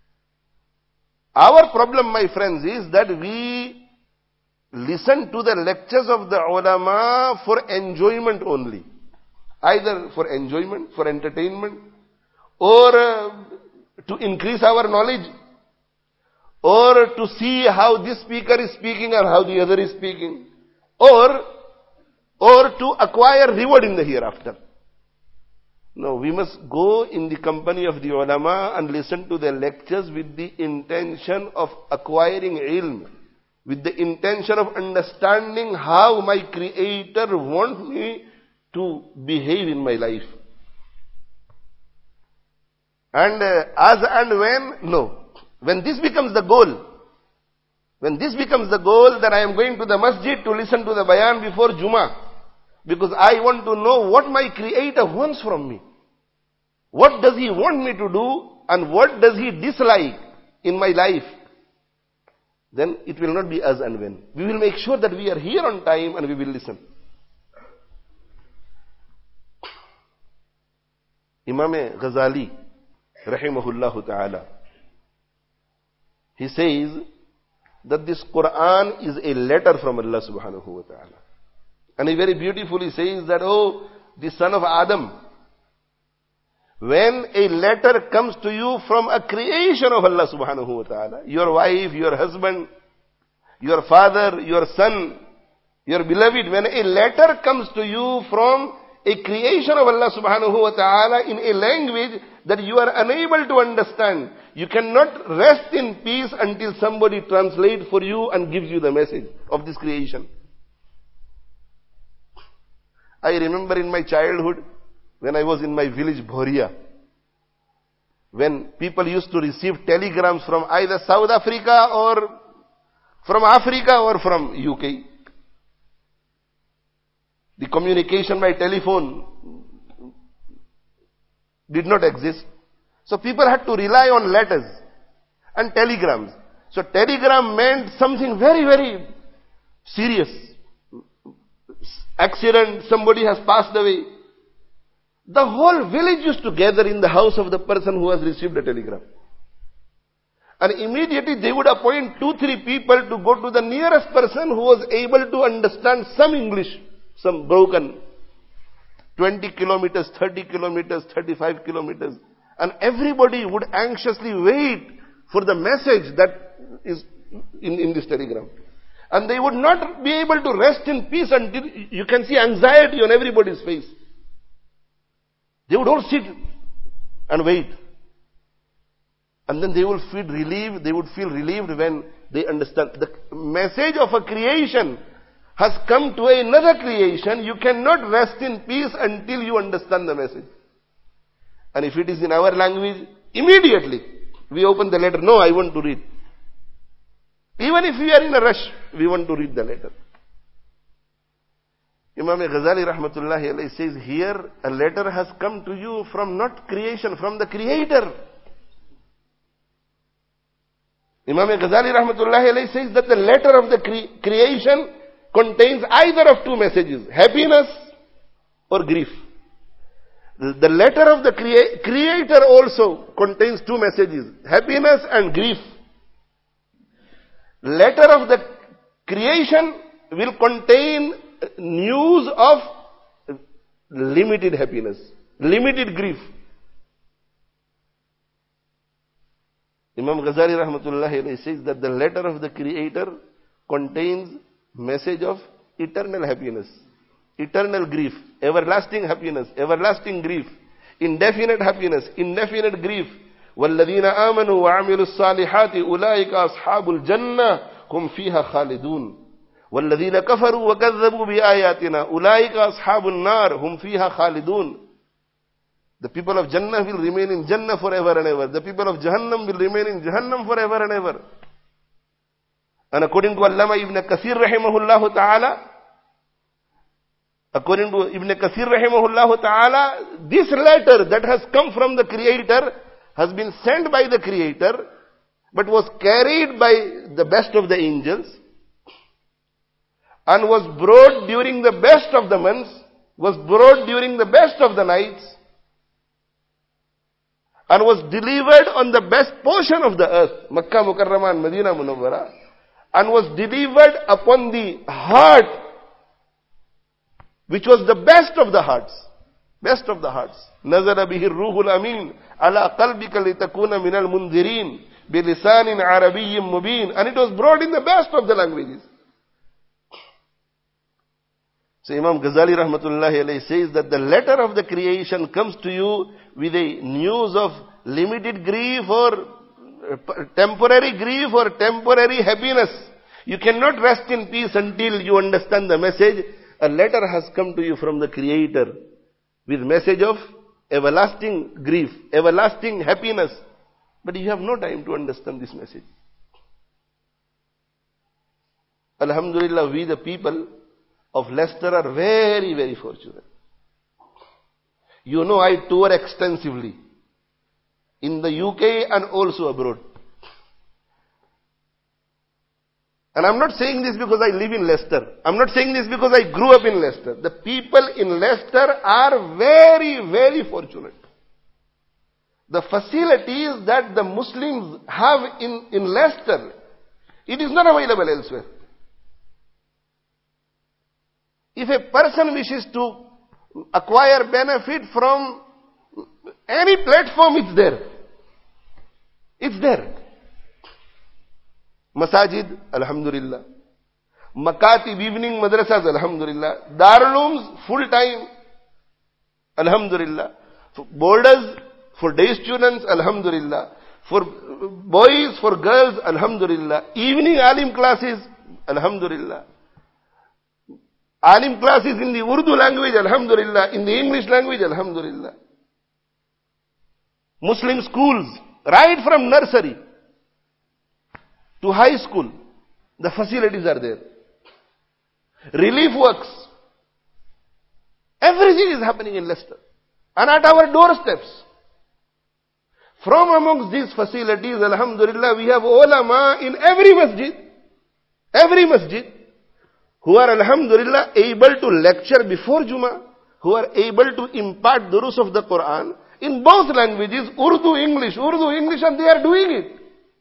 Our problem, my friends, is that we listen to the lectures of the ulama for enjoyment only. either for enjoyment, for entertainment, or to increase our knowledge, or to see how this speaker is speaking or how the other is speaking, or to acquire reward in the hereafter. No, we must go in the company of the ulama and listen to their lectures with the intention of acquiring ilm, with the intention of understanding how my Creator wants me to behave in my life. And as and when, no. When this becomes the goal, then I am going to the masjid to listen to the bayan before Jummah. Because I want to know what my Creator wants from me. What does He want me to do and what does He dislike in my life? Then it will not be as and when. We will make sure that we are here on time and we will listen. Imam Ghazali, rahimahullah ta'ala, he says that this Quran is a letter from Allah subhanahu wa ta'ala. And he very beautifully says that, oh, the son of Adam, when a letter comes to you from a creation of Allah subhanahu wa ta'ala, your wife, your husband, your father, your son, your beloved, when a letter comes to you from a creation of Allah subhanahu wa ta'ala in a language that you are unable to understand, you cannot rest in peace until somebody translates for you and gives you the message of this creation. I remember in my childhood, when I was in my village Bhoria, when people used to receive telegrams from either South Africa or from Africa or from UK. The communication by telephone did not exist. So people had to rely on letters and telegrams. So telegram meant something very, very serious. Accident, somebody has passed away. The whole village used to gather in the house of the person who has received the telegram. And immediately they would appoint 2-3 people to go to the nearest person who was able to understand some English, some broken. 20 kilometers, 30 kilometers, 35 kilometers. And everybody would anxiously wait for the message that is in this telegram. And they would not be able to rest in peace until you can see anxiety on everybody's face. They would all sit and wait. And then they will feel relieved. They would feel relieved when they understand the message of a creation has come to another creation. You cannot rest in peace until you understand the message. And if it is in our language, immediately we open the letter. No, I want to read. Even if we are in a rush, we want to read the letter. Imam Ghazali rahmatullahi alayhi says here, a letter has come to you from not creation, from the Creator. Imam Ghazali rahmatullahi alayhi says that the letter of the creation contains either of two messages, happiness or grief. The letter of the Creator also contains two messages, happiness and grief. Letter of the creation will contain news of limited happiness, limited grief. Imam Ghazali rahmatullahi alayhi says that the letter of the Creator contains message of eternal happiness, eternal grief, everlasting happiness, everlasting grief, indefinite happiness, indefinite grief. وَالَّذِينَ آمَنُوا وَعَمِلُوا الصَّالِحَاتِ أُولَٰئِكَ أَصْحَابُ الْجَنَّةِ هُمْ فِيهَا خَالِدُونَ وَالَّذِينَ كَفَرُوا وَكَذَّبُوا بِآيَاتِنَا أُولَٰئِكَ أَصْحَابُ النَّارِ هُمْ فِيهَا خَالِدُونَ. The people of Jannah will remain in Jannah forever and ever. The people of Jahannam will remain in Jahannam forever and ever. And according to Allama Ibn Kathir rahimahullah ta'ala, this letter that has come from the Creator has been sent by the Creator, but was carried by the best of the angels, and was brought during the best of the months, was brought during the best of the nights, and was delivered on the best portion of the earth, Makkah Mukarramah and Medina Munawwara, and was delivered upon the heart, which was the best of the hearts. Best of the hearts. نَزَلَ بِهِ الرُّوحُ الْأَمِينُ عَلَىٰ قَلْبِكَ لِتَكُونَ مِنَ الْمُنذِرِينَ بِلِسَانٍ عَرَبِيٍّ مُبِينٍ. And it was brought in the best of the languages. So Imam Ghazali rahmatullahi alayhi says that the letter of the creation comes to you with a news of limited grief or temporary happiness. You cannot rest in peace until you understand the message. A letter has come to you from the Creator with message of everlasting grief, everlasting happiness. But you have no time to understand this message. Alhamdulillah, we the people of Leicester are very, very fortunate. You know, I tour extensively in the UK and also abroad. And I'm not saying this because I live in Leicester. I'm not saying this because I grew up in Leicester. The people in Leicester are very, very fortunate. The facilities that the Muslims have in Leicester, it is not available elsewhere. If a person wishes to acquire benefit from any platform, it's there. It's there. Masajid, alhamdulillah. Makatib, evening madrasas, alhamdulillah. Darulums, full time, alhamdulillah. For borders, for day students, alhamdulillah. For boys, for girls, alhamdulillah. Evening alim classes, alhamdulillah. Alim classes in the Urdu language, alhamdulillah. In the English language, alhamdulillah. Muslim schools, right from nursery to high school, the facilities are there. Relief works. Everything is happening in Leicester. And at our doorsteps. From amongst these facilities, alhamdulillah, we have ulama in every masjid, who are, alhamdulillah, able to lecture before Jummah, who are able to impart durus of the Quran in both languages, Urdu, English, and they are doing it.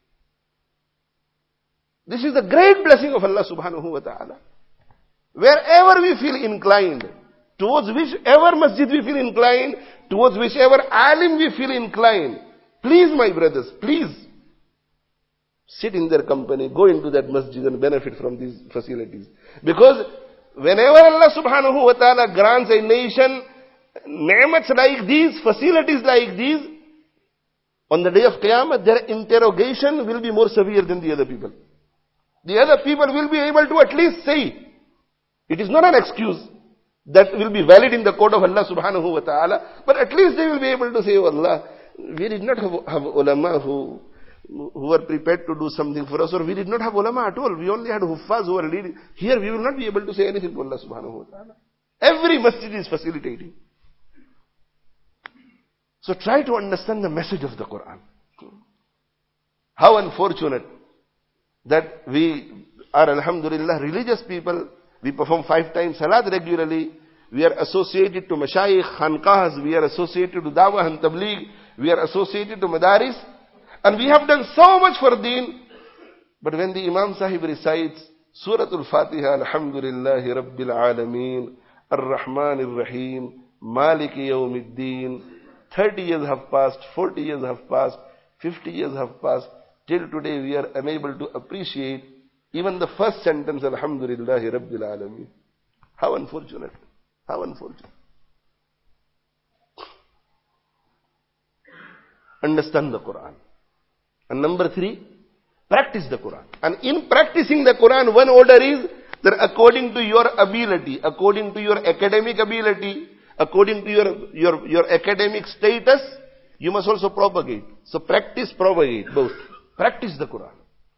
This is the great blessing of Allah subhanahu wa ta'ala. Wherever we feel inclined, towards whichever masjid we feel inclined, towards whichever alim we feel inclined, please my brothers, please, sit in their company, go into that masjid and benefit from these facilities. Because whenever Allah subhanahu wa ta'ala grants a nation ni'mats like these, facilities like these, on the day of Qiyamah, their interrogation will be more severe than the other people. The other people will be able to at least say, it is not an excuse that will be valid in the court of Allah subhanahu wa ta'ala, but at least they will be able to say, oh Allah, we did not have ulama who were prepared to do something for us, or we did not have ulama at all. We only had huffaz who were leading. Here we will not be able to say anything to Allah subhanahu wa ta'ala. Every masjid is facilitating. So try to understand the message of the Quran. How unfortunate that we are, alhamdulillah, religious people. We perform 5 times salat regularly. We are associated to mashayikh, khanqahs. We are associated to dawah and tabligh. We are associated to madaris. And we have done so much for deen. But when the Imam Sahib recites Surah Al-Fatiha, Alhamdulillahi Rabbil Alameen, Ar-Rahman Ar-Rahim, Maliki Yawmiddin, 30 years have passed, 40 years have passed, 50 years have passed. Till today we are unable to appreciate even the first sentence, Alhamdulillahi Rabbil Alameen. How unfortunate. How unfortunate. Understand the Quran. And number 3, practice the Quran. And in practicing the Quran, one order is that according to your ability, according to your academic ability, according to your academic status, you must also propagate. So practice, propagate, both. Practice the Quran.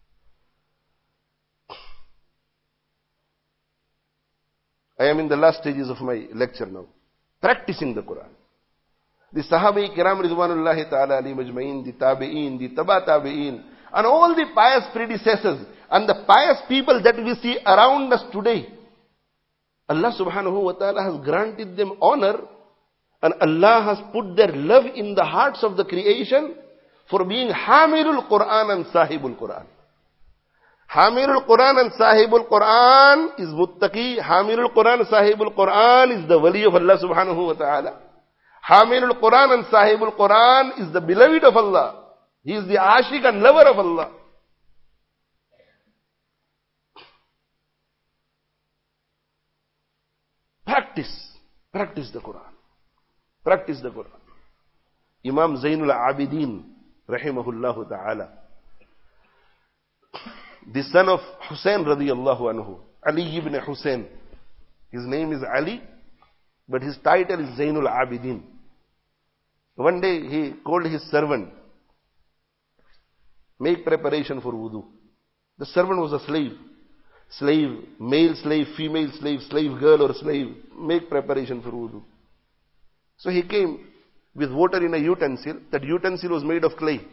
I am in the last stages of my lecture now. Practicing the Quran. The Sahaba Kiram Ridwanullahi Ta'ala Ali Majma'in, the Tabi'een, the Taba Tabi'een, and all the pious predecessors, and the pious people that we see around us today. Allah subhanahu wa ta'ala has granted them honor, and Allah has put their love in the hearts of the creation for being Hamilul Quran and Sahibul Quran. Hamilul Quran and Sahibul Quran is Muttaqi. Hamilul Quran, Sahibul Quran is the Wali of Allah subhanahu wa ta'ala. Hamilul Quran and Sahibul Quran is the beloved of Allah. He is the Ashiq and lover of Allah. Practice the Quran. Practice the Quran. Imam Zainul Abidin, rahimahullah ta'ala, the son of Hussein radiyallahu anhu, Ali ibn Hussein. His name is Ali, but his title is Zainul Abidin. One day he called his servant, make preparation for wudu. The servant was a slave. Slave, male slave, female slave, slave girl or slave, make preparation for wudu. So he came with water in a utensil. That utensil was made of clay.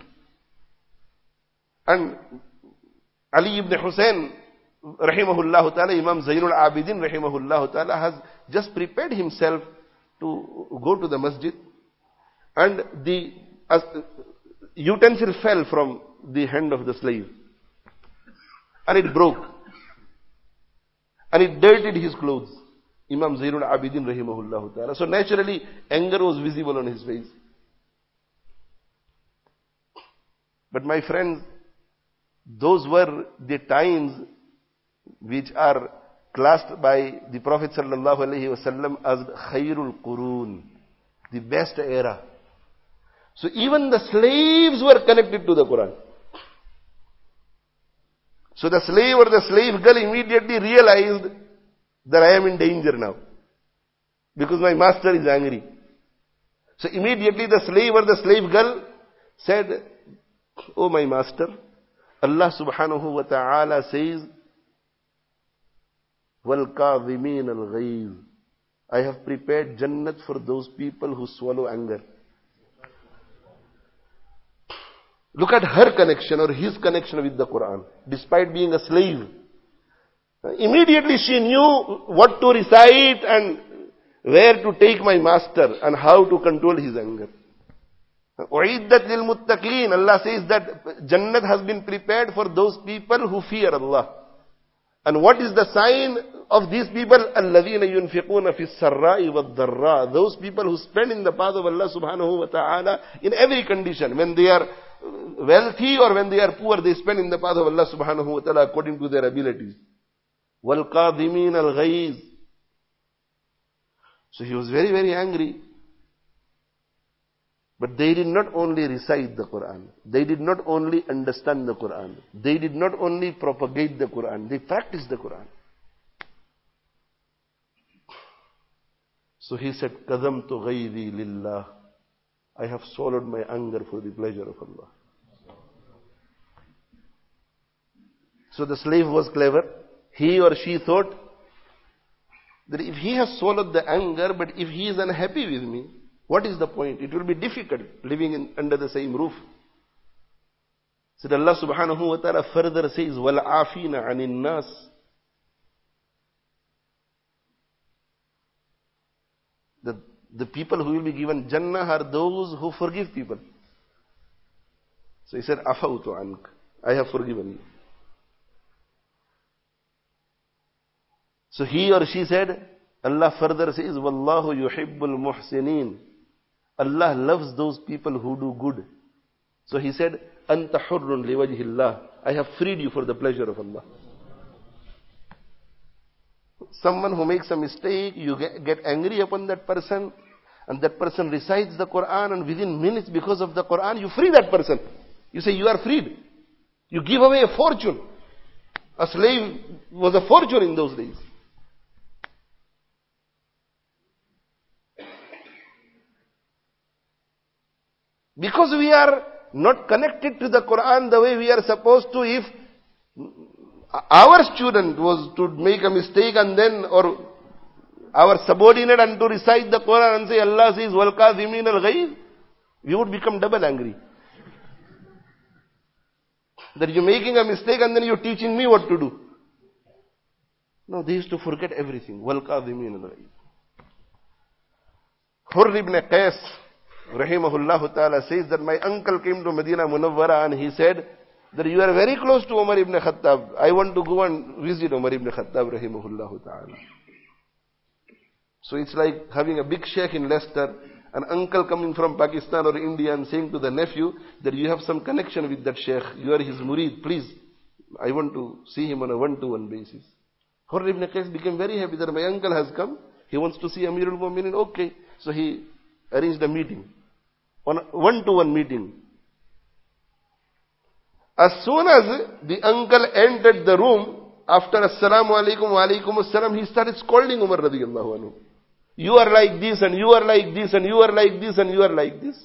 And Ali ibn Hussein, rahimahullah ta'ala, Imam Zainul Abidin, rahimahullah ta'ala, has just prepared himself to go to the masjid. And the utensil fell from the hand of the slave. And it broke. And it dirtied his clothes. Imam Zainul Abidin rahimahullah ta'ala. So naturally, anger was visible on his face. But my friends, those were the times which are classed by the Prophet sallallahu alaihi wasallam as Khairul Qurun, the best era. So even the slaves were connected to the Quran. So the slave or the slave girl immediately realized that I am in danger now, because my master is angry. So immediately the slave or the slave girl said, "Oh my master, Allah subhanahu wa ta'ala says, وَالْكَاظِمِينَ الْغَيْظِ, I have prepared Jannat for those people who swallow anger." Look at her connection or his connection with the Quran, despite being a slave. Immediately she knew what to recite and where to take my master and how to control his anger. أُعِدَّتْ لِلْمُتَّقِينَ, Allah says that Jannat has been prepared for those people who fear Allah. And what is the sign of these people? الَّذِينَ يُنْفِقُونَ فِي السَّرَّاءِ وَالضَّرَّاءِ, those people who spend in the path of Allah subhanahu wa ta'ala in every condition. When they are wealthy or when they are poor, they spend in the path of Allah subhanahu wa ta'ala according to their abilities. وَالْقَاظِمِينَ الْغَيْظِ. So he was very, very angry. But they did not only recite the Quran, they did not only understand the Quran, they did not only propagate the Quran, they practiced the Quran. So he said, "Qadamtu ghayri lillah, I have swallowed my anger for the pleasure of Allah." So the slave was clever. He or she thought that if he has swallowed the anger, but if he is unhappy with me, what is the point? It will be difficult living under the same roof. So Allah subhanahu wa ta'ala further says, وَالْعَافِينَ عَنِ النَّاسِ, the people who will be given Jannah are those who forgive people. So he said, أَفَوْتُ عَنْكَ, I have forgiven you. So he or she said, Allah further says, وَاللَّهُ يُحِبُّ الْمُحْسِنِينَ, Allah loves those people who do good. So he said, أَنْتَ حُرٌّ لِوَجْهِ اللَّهِ, I have freed you for the pleasure of Allah. Someone who makes a mistake, you get angry upon that person, and that person recites the Quran, and within minutes, because of the Quran, you free that person. You say, you are freed. You give away a fortune. A slave was a fortune in those days. Because we are not connected to the Quran the way we are supposed to. If our student was to make a mistake and then, or our subordinate and to recite the Quran and say, Allah says, وَالْقَاظِمِينَ الْغَيْظِ, we would become double angry. That you're making a mistake and then you're teaching me what to do. No, they used to forget everything. وَالْقَاظِمِينَ الْغَيْظِ. Hurr ibn Qais, rahimahullah ta'ala, says that my uncle came to Medina Munawwara and he said that you are very close to Umar ibn Khattab. I want to go and visit Umar ibn Khattab, rahimahullah ta'ala. So it's like having a big sheikh in Leicester An uncle coming from Pakistan or India and saying to the nephew that you have some connection with that sheikh, you are his murid, please, I want to see him on a one-to-one basis. Hurr ibn Qais became very happy that my uncle has come, he wants to see Amirul Mu'minin, okay. So he arranged a meeting, on a one-to-one meeting. As soon as the uncle entered the room, after Assalamu alaikum wa alaikum assalam, he started scolding Umar radiyallahu anhu. You are like this, and you are like this, and you are like this, and you are like this.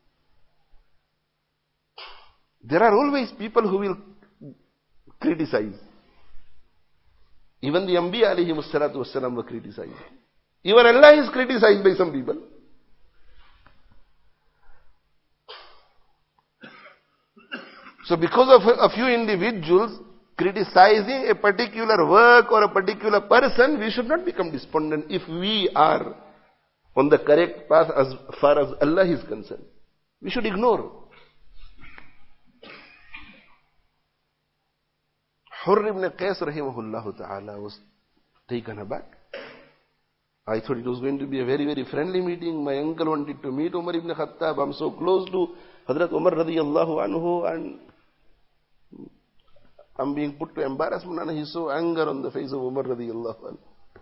There are always people who will criticize. Even the Anbiya alayhi wassalatu wassalam were criticized. Even Allah is criticized by some people. So because of a few individuals criticizing a particular work or a particular person, we should not become despondent if we are on the correct path as far as Allah is concerned. We should ignore. Hurr ibn Qais rahimahullah ta'ala was taken aback. I thought it was going to be a very, very friendly meeting. My uncle wanted to meet Umar ibn Khattab. I'm so close to Hazrat Umar radiyallahu anhu, and I'm being put to embarrassment, and he saw anger on the face of Umar radiyallahu anhu.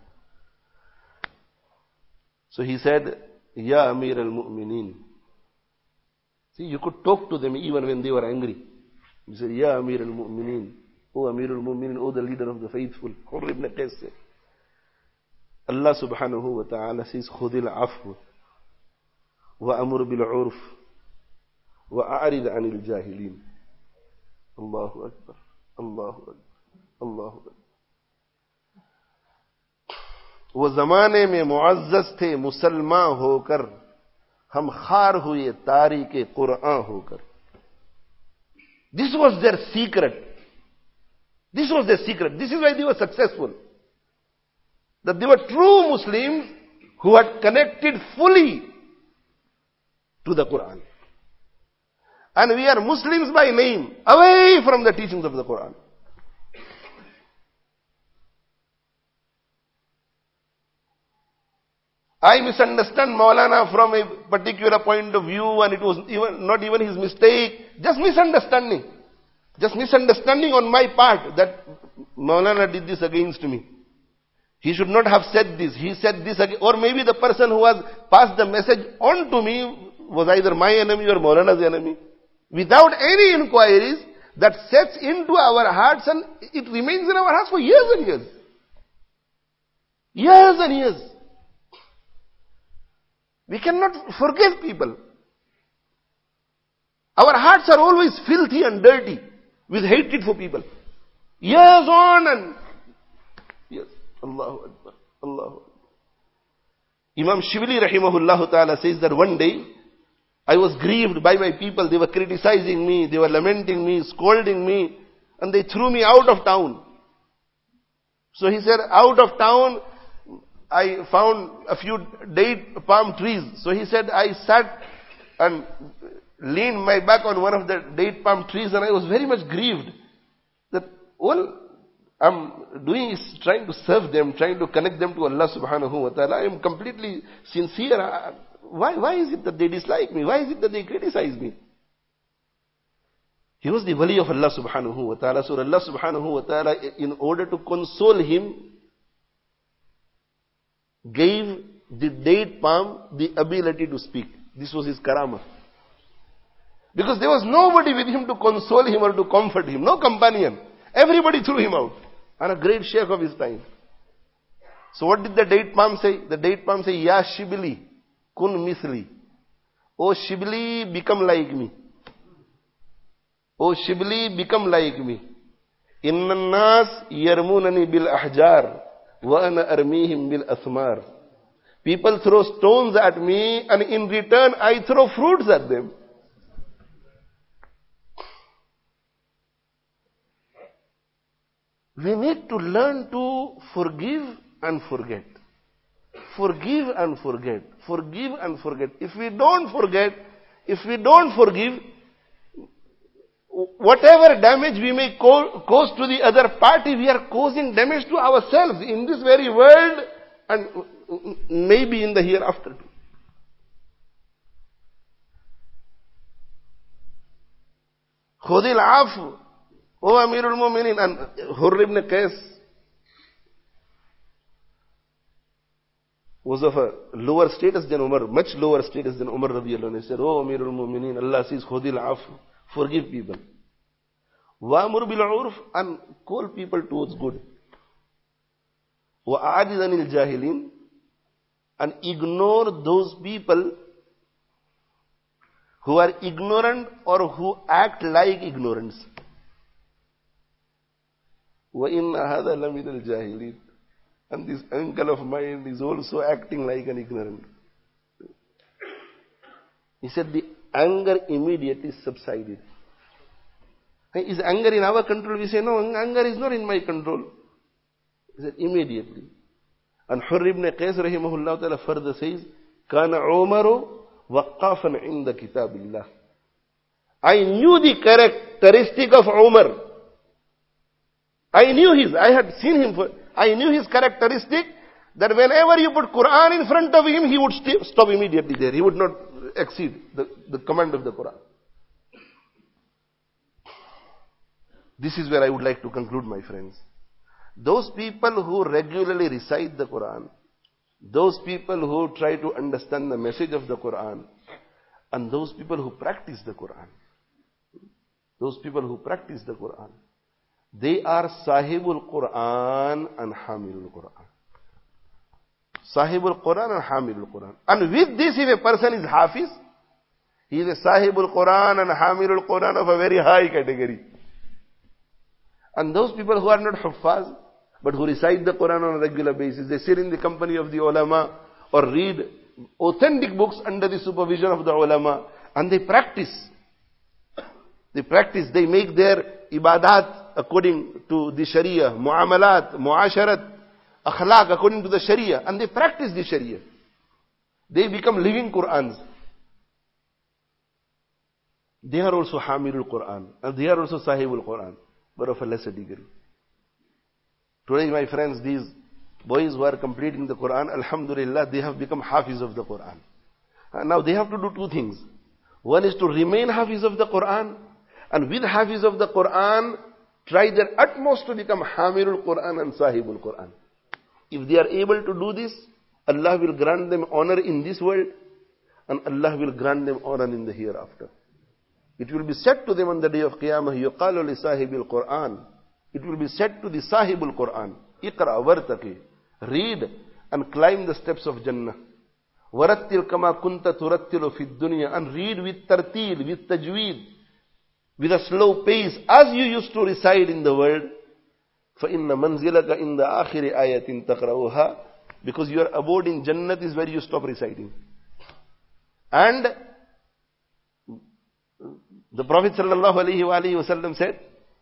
So he said, Ya Amir al-Mu'mineen. See, you could talk to them even when they were angry. He said, Ya Amir al-Mu'mineen. O Amir al-Mu'mineen, O the leader of the faithful. Hurr ibn Qais said. Allah subhanahu wa ta'ala says, Khudil afw wa amur bil urf wa a'rid anil jahilin. Allahu Akbar. Allahu Akbar. Allahu Akbar. वो जमाने में मुअज़्ज़ज़ थे मुसलमान होकर, हम खार हुए तारीके कुरान होकर. This was their secret. This was their secret. This is why they were successful. That they were true Muslims who had connected fully to the Quran. And we are Muslims by name, away from the teachings of the Quran. I misunderstand Maulana from a particular point of view, and it was not even his mistake. Just misunderstanding. Just misunderstanding on my part that Maulana did this against me. He should not have said this. He said this again. Or maybe the person who has passed the message on to me was either my enemy or Maulana's enemy. Without any inquiries, that sets into our hearts and it remains in our hearts for years and years. Years and years. We cannot forgive people. Our hearts are always filthy and dirty with hatred for people. Years on and yes. Allahu Akbar. Allahu Akbar. Imam Shibli rahimahullah ta'ala says that one day I was grieved by my people. They were criticizing me, they were lamenting me, scolding me, and they threw me out of town. So he said, out of town, I found a few date palm trees. So he said, I sat and leaned my back on one of the date palm trees, and I was very much grieved that all I'm doing is trying to serve them, trying to connect them to Allah subhanahu wa ta'ala. I am completely sincere. Why is it that they dislike me? Why is it that they criticize me? He was the wali of Allah subhanahu wa ta'ala. So Allah subhanahu wa ta'ala, in order to console him, gave the date palm the ability to speak. This was his karamah. Because there was nobody with him to console him or to comfort him. No companion. Everybody threw him out. And a great sheikh of his time. So what did the date palm say? The date palm say, Ya Shibli, kun misli. O Shibli, become like me. O Shibli, become like me. Inna nas yarmunani bil ahjar. Wa ana armihim bil asmar. People throw stones at me, and in return I throw fruits at them. We need to learn to forgive and forget. Forgive and forget. Forgive and forget. If we don't forget, if we don't forgive, whatever damage we may cause to the other party, we are causing damage to ourselves in this very world and maybe in the hereafter too. Khudil afu, O Amirul Mu'minin. And Hurr ibn Qais was of a lower status than Umar, much lower status than Umar radiallahu anhu. He said, O Amirul Mu'minin, Allah says, Khudil afu, forgive people. Wa'mur bil urf, and call people towards good. Wa'adid anil jahilin, and ignore those people who are ignorant or who act like ignorance. وَإِنَّ هَذَا لَمِنَ الْجَاهِلِينَ. And this uncle of mine is also acting like an ignorant. He said the anger immediately subsided. Is anger in our control? We say, no, anger is not in my control. He said, immediately. And Hurr ibn Qais rahimahullah ta'ala further says, كَانَ عُمَرُ وَقَّافًا عِنْدَ كِتَابِ اللَّهِ. I knew the characteristic of Umar. I had seen him. I knew his characteristic that whenever you put Quran in front of him, he would stop immediately there. He would not exceed the command of the Quran. This is where I would like to conclude, my friends. Those people who regularly recite the Quran, those people who try to understand the message of the Quran, and those people who practice the Quran, they are Sahibul Quran and Hamilul Quran. Sahibul Quran and Hamilul Quran. And with this, if a person is Hafiz, he is a Sahibul Quran and Hamilul Quran of a very high category. And those people who are not Huffaz, but who recite the Quran on a regular basis, they sit in the company of the ulama or read authentic books under the supervision of the ulama, and they practice. They make their ibadat according to the Sharia, muamalat, muasharat, akhlaq according to the Sharia, and they practice the Sharia. They become living Qur'ans. They are also Hamilul Quran, and they are also Sahibul Quran, but of a lesser degree. Today, my friends, these boys who are completing the Quran, alhamdulillah, they have become Hafiz of the Quran. And now they have to do two things. One is to remain Hafiz of the Quran, and with Hafiz of the Quran, try their utmost to become Hamilul Quran and Sahibul Quran. If they are able to do this, Allah will grant them honor in this world, and Allah will grant them honor in the hereafter. It will be said to them on the day of Qiyamah, يُقَالُ لِصَاحِبِ الْقُرْآنِ. It will be said to the Sahibul Quran, Iqra wartaqi, read and climb the steps of Jannah. Warattil kama kunta turattilu fid dunya, and read with tartil, with tajweed, with a slow pace, as you used to recite in the world. فَإِنَّ مَنْزِلَكَ إِنْ دَ آخِرِ آيَةٍ تَقْرَؤُهَا. Because your abode in Jannat is where you stop reciting. And the Prophet sallallahu alaihi wasallam said,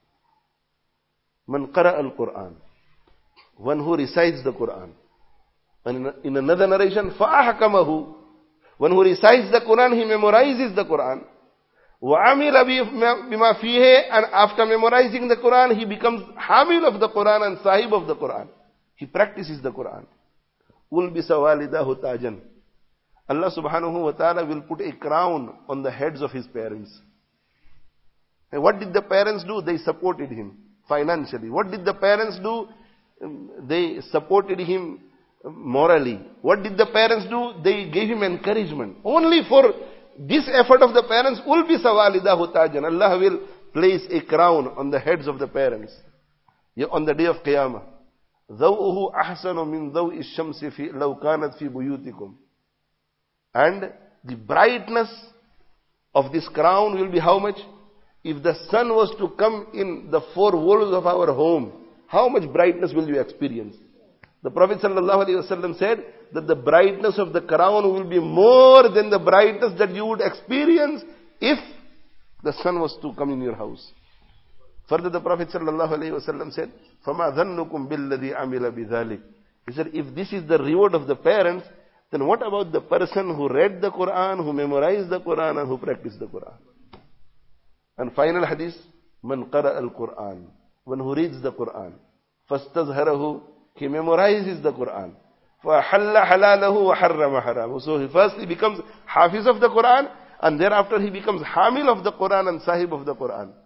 Man qara al-Quran, one who recites the Quran. And in another narration, فَأَحْكَمَهُ, one who recites the Quran, he memorizes the Quran. وَعَمِلَ بِمَا فِيهِ, and after memorizing the Quran, he becomes Hamil of the Quran and Sahib of the Quran. He practices the Quran. أُلْبِسَ وَالِدَهُ تَاجًا. Allah subhanahu wa ta'ala will put a crown on the heads of his parents. And what did the parents do? They supported him financially. What did the parents do? They supported him morally. What did the parents do? They gave him encouragement. Only for this effort of the parents, ulbi sawalidahu tajan, Allah will place a crown on the heads of the parents on the day of Qiyamah. ذَوْءُهُ أَحْسَنُ مِنْ ذَوْءِ الشَّمْسِ لَوْ كَانَتْ فِي بُيُوتِكُمْ. And the brightness of this crown will be how much? If the sun was to come in the four walls of our home, how much brightness will you experience? The Prophet ﷺ said that the brightness of the crown will be more than the brightness that you would experience if the sun was to come in your house. Further, the Prophet ﷺ said, فَمَا ظَنُّكُمْ بِالَّذِي عَمِلَ بِذَلِكَ. He said, if this is the reward of the parents, then what about the person who read the Quran, who memorized the Quran, and who practiced the Quran? And final hadith, Man qara al-Quran, one who reads the Quran, fastazharahu, he memorizes the Quran, فَحَلَّ حَلَالَهُ وَحَرَّمَ حَرَامُهُ. So he firstly becomes Hafiz of the Quran, and thereafter he becomes Hamil of the Quran and Sahib of the Quran.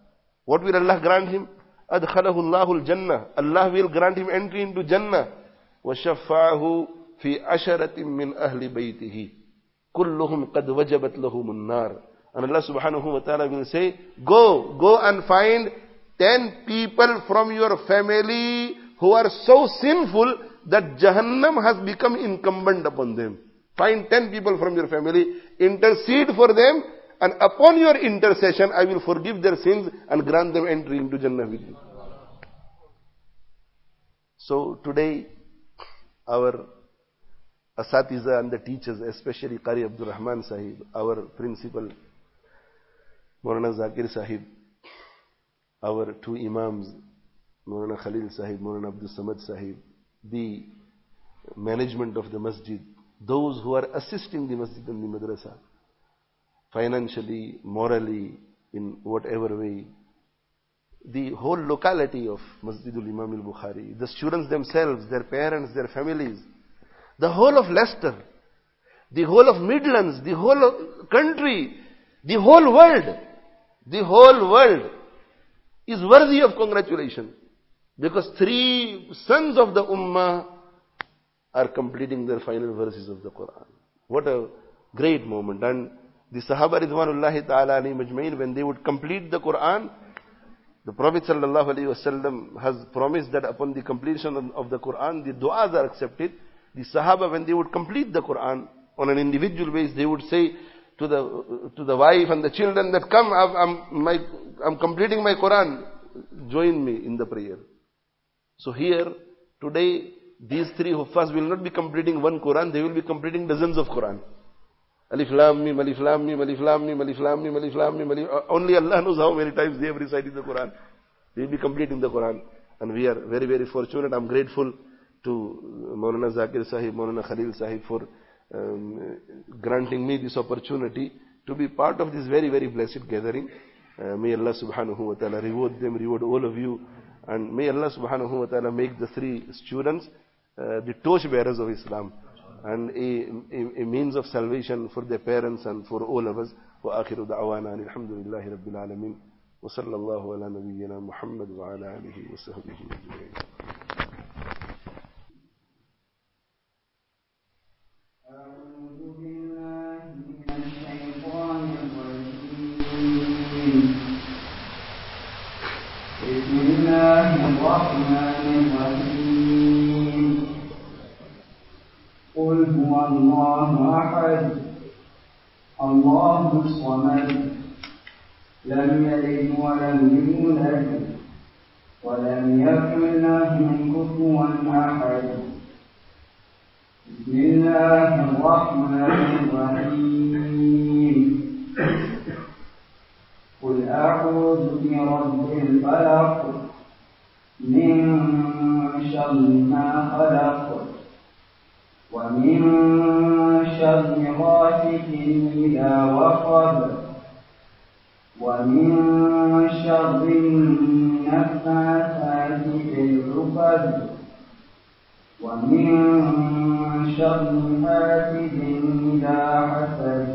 What will Allah grant him? أدخله الله الجنة. Allah will grant him entry into Jannah. وشفعه في عشرة من أهل بيته كلهم قد وجبت لهم النار. And Allah subhanahu wa ta'ala will say, go and find 10 people from your family who are so sinful that Jahannam has become incumbent upon them. Find 10 people from your family, intercede for them, and upon your intercession, I will forgive their sins and grant them entry into Jannah with you. So today, our Asatiza and the teachers, especially Qari Abdul Rahman Sahib, our principal, Maulana Zakir Sahib, our two Imams, Maulana Khalil Sahib, Maulana Abdul Samad Sahib, the management of the masjid, those who are assisting the masjid and the madrasa, financially, morally, in whatever way, the whole locality of Masjidul Imam al-Bukhari, the students themselves, their parents, their families, the whole of Leicester, the whole of Midlands, the whole country, the whole world is worthy of congratulation. Because 3 sons of the Ummah are completing their final verses of the Quran. What a great moment. And the Sahaba Ridwanullahi Ta'ala alayhim ajmain, when they would complete the Quran, the Prophet Sallallahu Alaihi Wasallam has promised that upon the completion of the Quran, the du'as are accepted. The Sahaba, when they would complete the Quran on an individual basis, they would say to the wife and the children that, come, I'm completing my Quran, join me in the prayer. So here, today, these 3 Huffaz will not be completing one Quran, they will be completing dozens of Quran. Alif Lam Mim, Alif Lam Mim, Alif Lam Mim, Alif Lam Mim, Alif Lam Mim, only Allah knows how many times they have recited the Quran. They will be completing the Quran. And we are very, very fortunate. I'm grateful to Maulana Zakir Sahib, Maulana Khalil Sahib for granting me this opportunity to be part of this very, very blessed gathering. May Allah subhanahu wa ta'ala reward them, reward all of you. And may Allah subhanahu wa ta'ala make the 3 students the torch bearers of Islam and a means of salvation for their parents and for all of us. وآخر دعوانا أن الحمد لله رب العالمين وصلى الله على نبينا محمد وعلى آله وصحبه أجمعين. بسم الله الرحمن الرحيم. قل هو الله أحد الله الصمد لم يلد ولم يولد ولم يكن له كفوا أحد. بسم الله الرحمن الرحيم. قل أعوذ برب الفلق من شر ما خلق ومن شر غاسق إذا وقب ومن شر النفاثات في العقد ومن شر حاسد إذا حسد.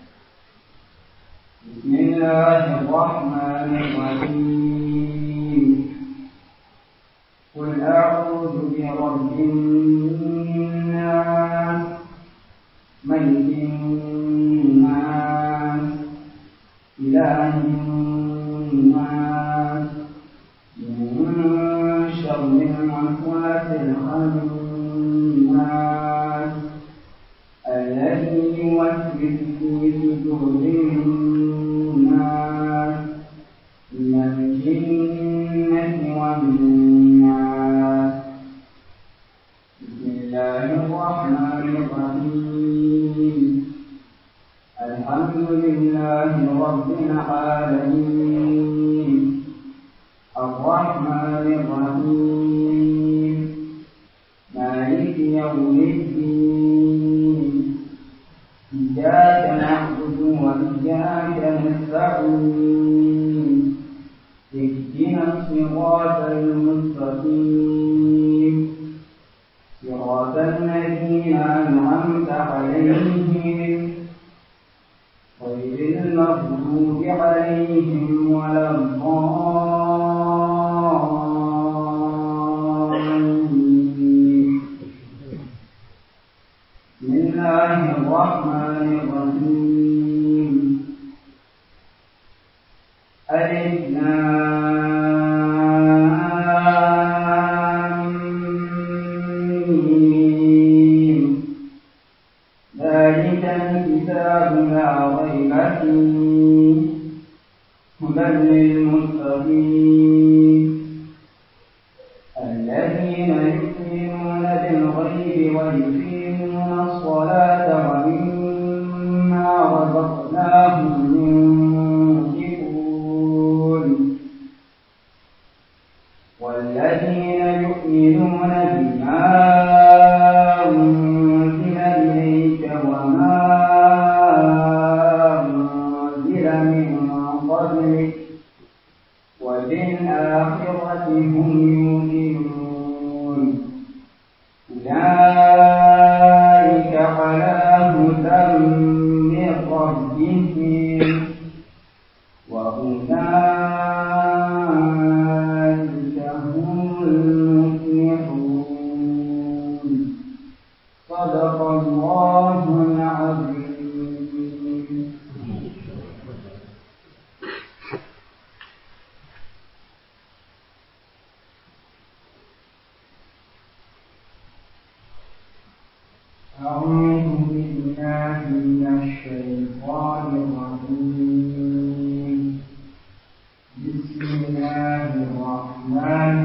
بسم الله الرحمن الرحيم. قل أعوذ برب الناس ملك الناس إله الناس من شر الوسواس الخناس الذي يوسوس في صدور الناس من الجنة والناس. بسم الله الرحمن الرحيم. الحمد لله رب العالمين الرحمن الرحيم مالك يوم الدين إياك نعبد وإياك نستعين اهدنا الصراط المستقيم صراط الذين أنعمت عليهم غير المغضوب عليهم ولا الضالين. الرحمن الرحيم ألف لام ميم ذلك الكتاب لا ريب فيه هدى للمتقين الذين يؤمنون بالغيب ويقيمون الصلاة ومما رزقناهم ينفقون والذين يؤمنون بما أنزل إليك وما أنزل من قبلك وبالآخرة هم يوقنون أولئك على هدى من ربهم وأولئك هم المفلحون صدق الله العظيم. أعوذ بالله من الشيطان الرجيم بسم الله الرحمن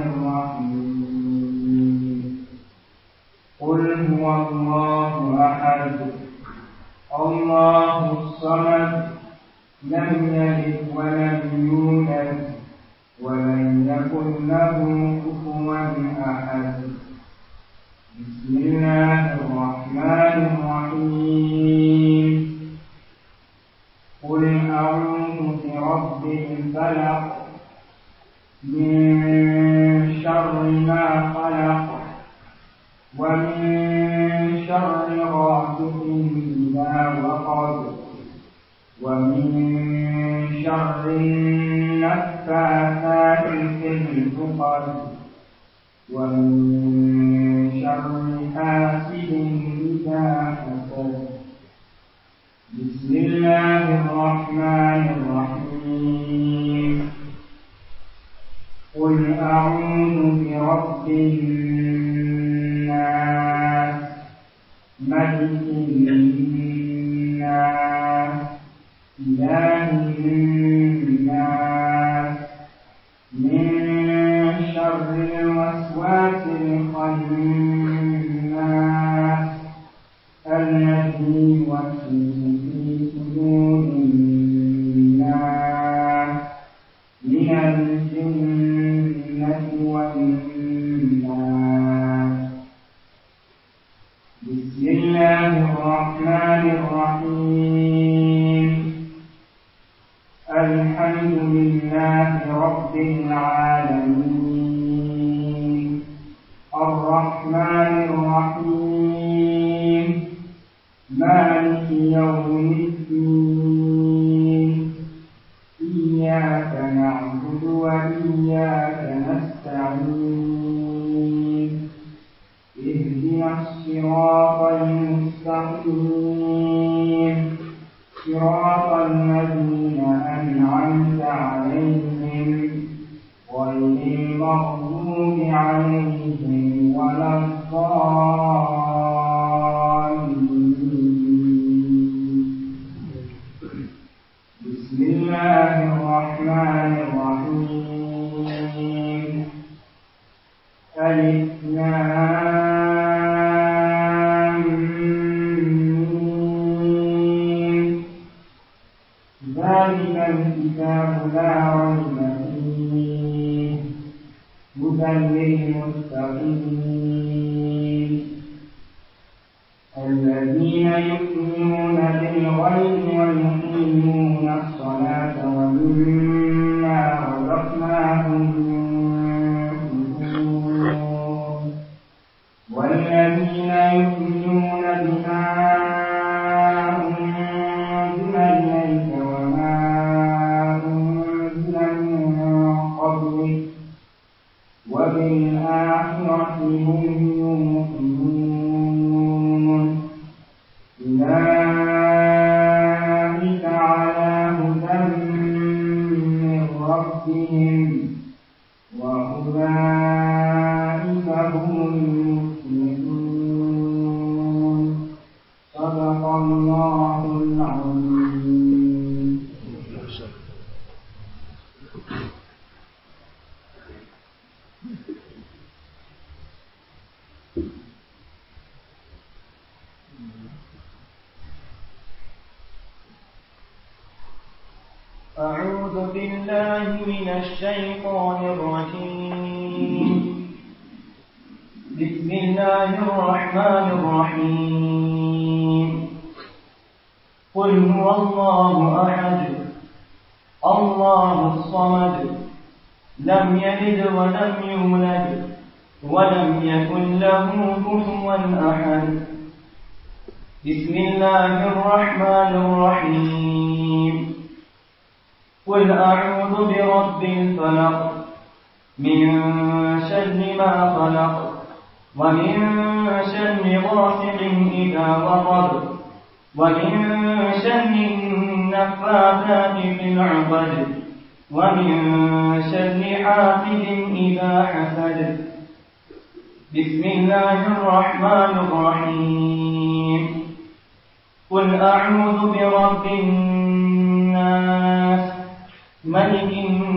الرحيم قل هو الله أحد الله الصمد لم يلد ولم يولد ولم يكن له كفوا أحد بسم الله الرحمن الرحيم قل أعوذ برب الفلق من شر ما خلق ومن شر غاسق إذا وقب ومن شر النفاثات في العقد ومن شر حاسد إذا حسد بسم الله الرحمن الرحيم قل أعوذ برب الناس ملك الناس إله الناس من شر الوسواس الخناس الذي يوسوس في صدور الناس من الجنة والناس بسم الله الرحمن الرحيم الحمد لله رب العالمين الرحمن الرحيم مالك يوم الدين إياك نعبد وإياك نستعين اهدنا الصراط المستقيم صراط الذين أنعمت عليهم غير المغضوب عليهم ولا الضالين. بسم الله الرحمن الرحيم ألف لام ميم ذلك الكتاب لا ريب فيه هدى للمتقين الذين يؤمنون بالغيب ويقيمون الصلاة ومما رزقناهم ينفقون والذين يؤمنون بما أنزل إليك وما أنزل من قبلك وبالآخرة هم يوقنون أولئك أعوذ بالله من الشيطان الرجيم. بسم الله الرحمن الرحيم. قل هو الله أحد الله الصمد لم يلد ولم يولد ولم يكن له كفوا أحد. بسم الله الرحمن الرحيم. قل أعوذ برب الفلق من شر ما خلق ومن شر غاسق إذا وقب ومن شر النفاثات في العقد ومن شر حاسد إذا حسد. بسم الله الرحمن الرحيم. قل أعوذ برب الناس ملك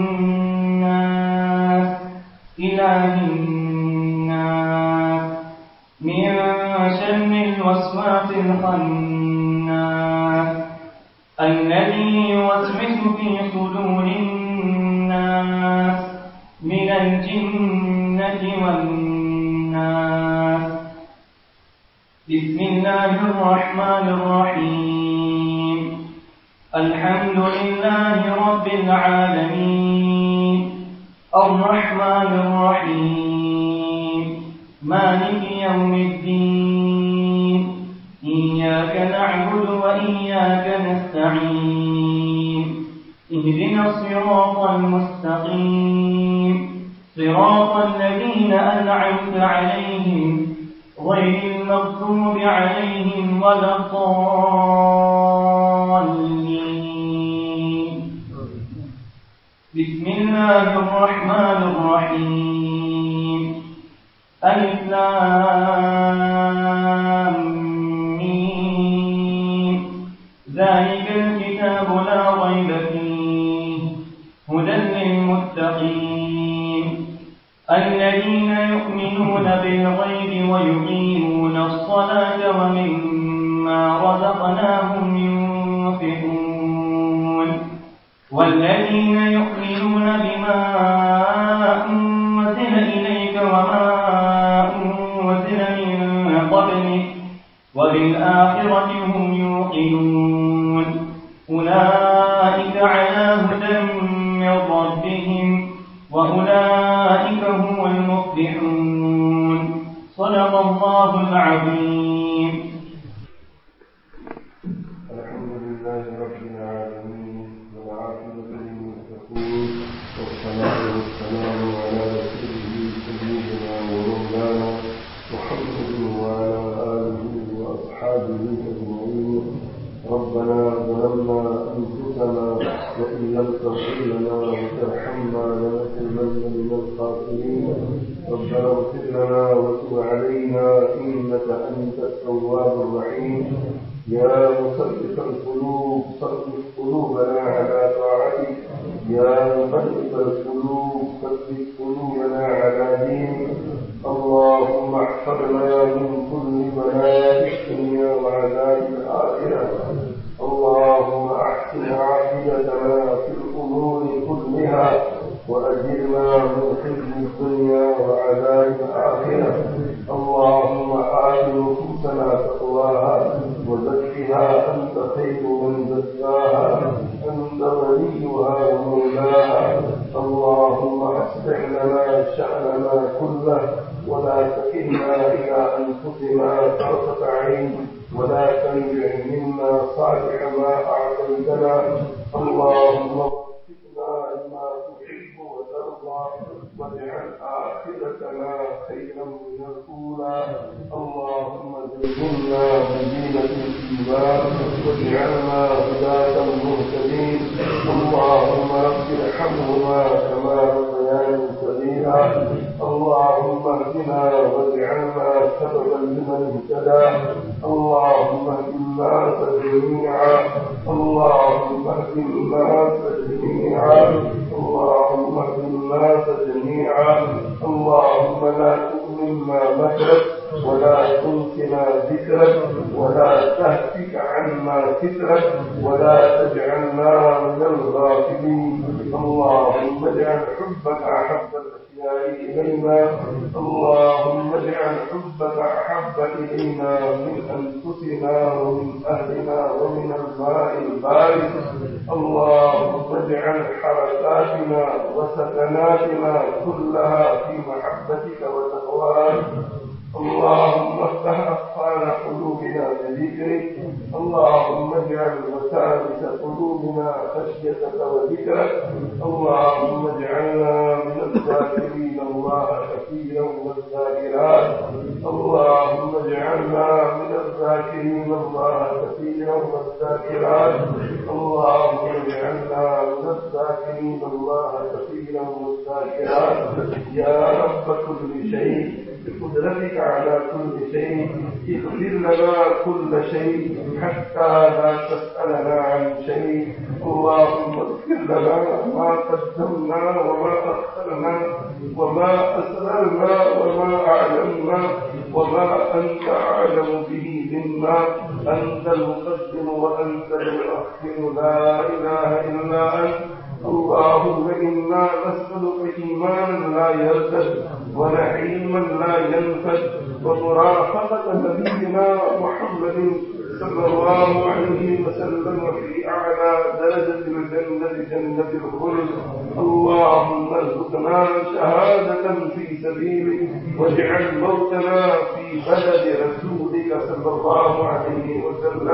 الناس إله الناس من شر الوسواس الخناس الذي يوسوس في صدور الناس من الجنة والناس. بسم الله الرحمن الرحيم. الحمد لله رب العالمين الرحمن الرحيم مالك يوم الدين إياك نعبد وإياك نستعين اهدنا الصراط المستقيم صراط الذين أنعمت عليهم غير المغضوب عليهم ولا الضالين. بسم الله الرحمن الرحيم. ألف لام ميم ذلك الكتاب لا ريب فيه هدى للمتقين الذين يؤمنون بالغيب ويقيمون الصلاة ومما رزقناهم ينفقون والذين يؤمنون بما أنزل إليك وما أنزل من قبلك وبالآخرة هم يوقنون أولئك على هدى من ربهم وأولئك هم المفلحون. صدق الله العظيم. الحمد لله رب العالمين والعاقبة للمتقين والصلاة والسلام على رسوله سيدنا ومولانا محمد وعلى آله وأصحابه أجمعين. ربنا ظلمنا أنفسنا وإن لم تغفر لنا وترحمنا لنكونن من الخاسرين. ربنا اغفر لنا وتب علينا إنك أنت التواب الرحيم. يا مثبت القلوب ثبت قلوبنا على طاعتك. يا مقلب القلوب ثبت قلوبنا على دينك. اللهم احفظنا من كل بلاء الدنيا وعذاب الآخرة. اللهم احسن عاقبتنا في الأمور كلها وأجرنا من خزي الدنيا وعذاب الآخرة. اللهم آت نفوسنا تقواها وزكها أنت خير من زكاها أنت وليها ومولاها. اللهم أصلح لنا شأننا كله ولا تكلنا إلى أنفسنا طرفة عين ولا تنزع منا صالح ما أعطيتنا. اللهم وفقنا لما تحب وترضى واجعل آخرتنا خيرا من الأولى. اللهم زينا بزينة الإيمان واجعلنا هداة مهتدين. اللهم رب ارحمهما كما ربياني صغيرا. اللهم اهدنا واجعلنا سببا لمن اهتدى. اللهم اهد الناس جميعا. اللهم اهد الناس جميعا. اللهم اهد الناس جميعا. اللهم لا تؤمن مما مكرت ولا تنسنا ذكرك ولا تهتك عنا سترك ولا تجعلنا من الغافلين. اللهم اجعل حبك أحب الأشياء إلينا، اللهم اجعل حبك أحب إلينا من أنفسنا ومن أهلنا ومن الماء البارد. اللهم اجعل حركاتنا وسكناتنا كلها في محبتك وتقواك. اللهم افتح أقفال قلوبنا بذكرك، اللهم اجعل وساوس قلوبنا خشيتك وذكرك. اللهم اجعلنا من الذاكرين الله كثيرا والذاكرات، اللهم اجعلنا من الذاكرين الله كثيرا والذاكرات، اللهم اجعلنا من الذاكرين الله كثيرا والذاكرات. يا رب كل شيء بقدرتك على كل شيء، اغفر لنا كل شيء حتى لا تسألنا عن شيء. اللهم اغفر لنا ما قدمنا وما أخرنا وما أسررنا وما أعلمنا وما أنت أعلم به منا. أنت المقدم وأنت المؤخر، لا إله إلا أنت. اللهم إنا نسألك إيمانا لا يرتد ونعيما لا ينفد ومرافقة نبينا محمد صلى الله عليه وسلم في أعلى درجة الجنة جنة الخلد. اللهم ارزقنا شهادة في سبيلك واجعل موتنا في بلد رسولك صلى الله عليه وسلم.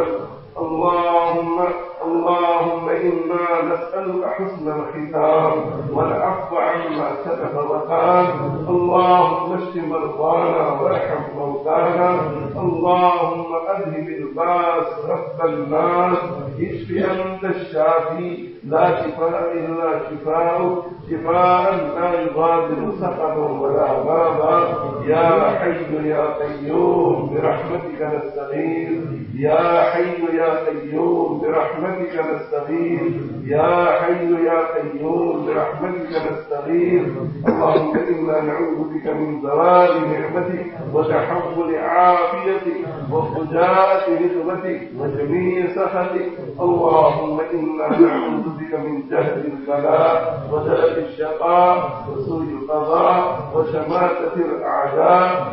اللهم إنا نسألك حسن الختام والعفو عما سلف وكان. اللهم اشف مرضانا وارحم موتانا. اللهم أذهب الباس رب الناس، اشف أنت الشافي، لا شفاء إلا شفاؤك، شفاء لا يغادر سقما ولا مرضا. يا حي يا قيوم برحمتك نستغيث، يا حي يا قيوم برحمتك نستغيث، يا حي يا قيوم برحمتك نستغيث. اللهم إنا نعوذ بك من زوال نعمتك وتحول عافيتك وفجاءة نقمتك وجميع سخطك. اللهم إنا نعوذ بك من جهل البلاء ودرك الشقاء وسوء القضاء وشماتة الأعداء.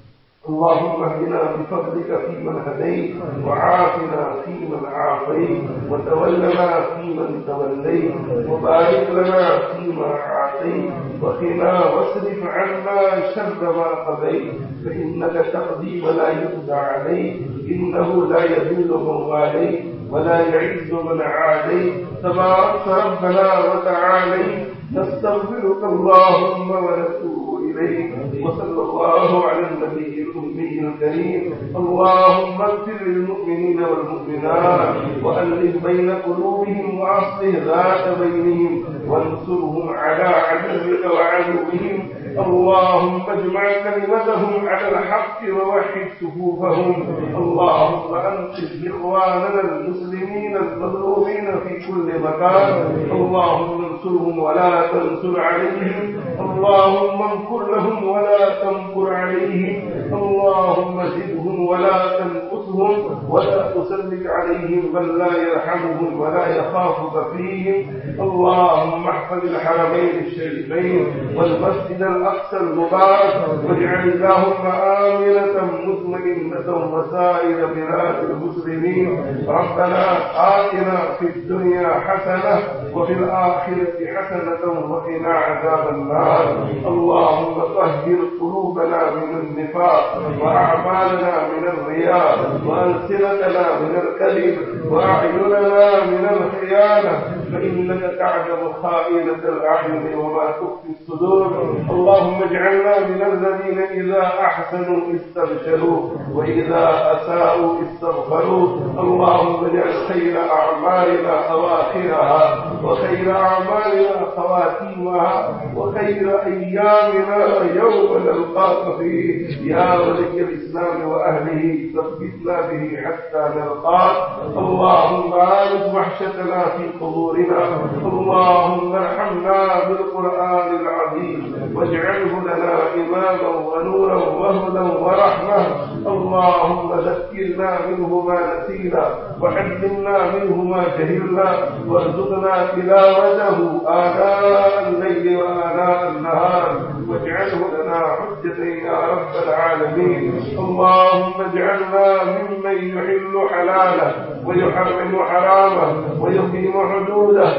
اللهم اهدنا بفضلك فيمن هديت وعافنا فيمن عافيت وتولنا فيمن توليت وبارك لنا فيما عافيت وقنا واصرف عنا شر ما قضيت، فإنك تقضي ولا يقضى عليك، إنه لا يذل من واليت ولا يعز من عاديت، تبارك ربنا وتعالى. نستغفرك اللهم ونتوب إليك، وصلى الله على النبي الأمي الكريم. اللهم اغفر للمؤمنين والمؤمنات وألف بين قلوبهم وأصلح ذات بينهم وانصرهم على عدوك وعدوهم. اللهم اجمع كلمتهم على الحق ووحد صفوفهم. اللهم انقذ إخواننا المسلمين المظلومين في كل مكان. اللهم انصرهم ولا تنصر عليهم، اللهم انصر لهم ولا تنكر عليهم، اللهم زدهم ولا تنقصهم ولا تسلط عليهم من لا يرحمهم ولا يخافك فيهم. اللهم احفظ الحرمين الشريفين والمسجد الأقصى المبارك، واجعل اللهم آمنة مطمئنة وسائر بلاد المسلمين. ربنا آتنا في الدنيا حسنة وفي الآخرة حسنة وقنا عذاب النار. اللهم طهر قلوبنا من النفاق وأعمالنا من الرياء وألسنتنا من الكذب وأعيننا من الخيانة، فإنك تعلم خائنة الأعين وما تخفي الصدور. اللهم اجعلنا من الذين إذا أحسنوا استبشروا وإذا أساءوا استغفروا. اللهم اجعل خير أعمالنا أواخرها وخير أعمالنا خواتيمها وخير أيامنا يوم نلقاك فيه يا ولي الإسلام وأهله ثبتنا به حتى نلقاك اللهم آنس وحشتنا في قبورنا اللهم ارحمنا بالقرآن العظيم واجعله لنا إماما ونورا وهدى ورحمة اللهم ذكرنا منه ما نسينا وعلمنا منه ما جهلنا وارزقنا تلاوته آناء الليل وآناء النهار واجعله لنا حجة يا رب العالمين اللهم اجعلنا ممن يحل حلاله ويحرم حرامه ويقيم حدوده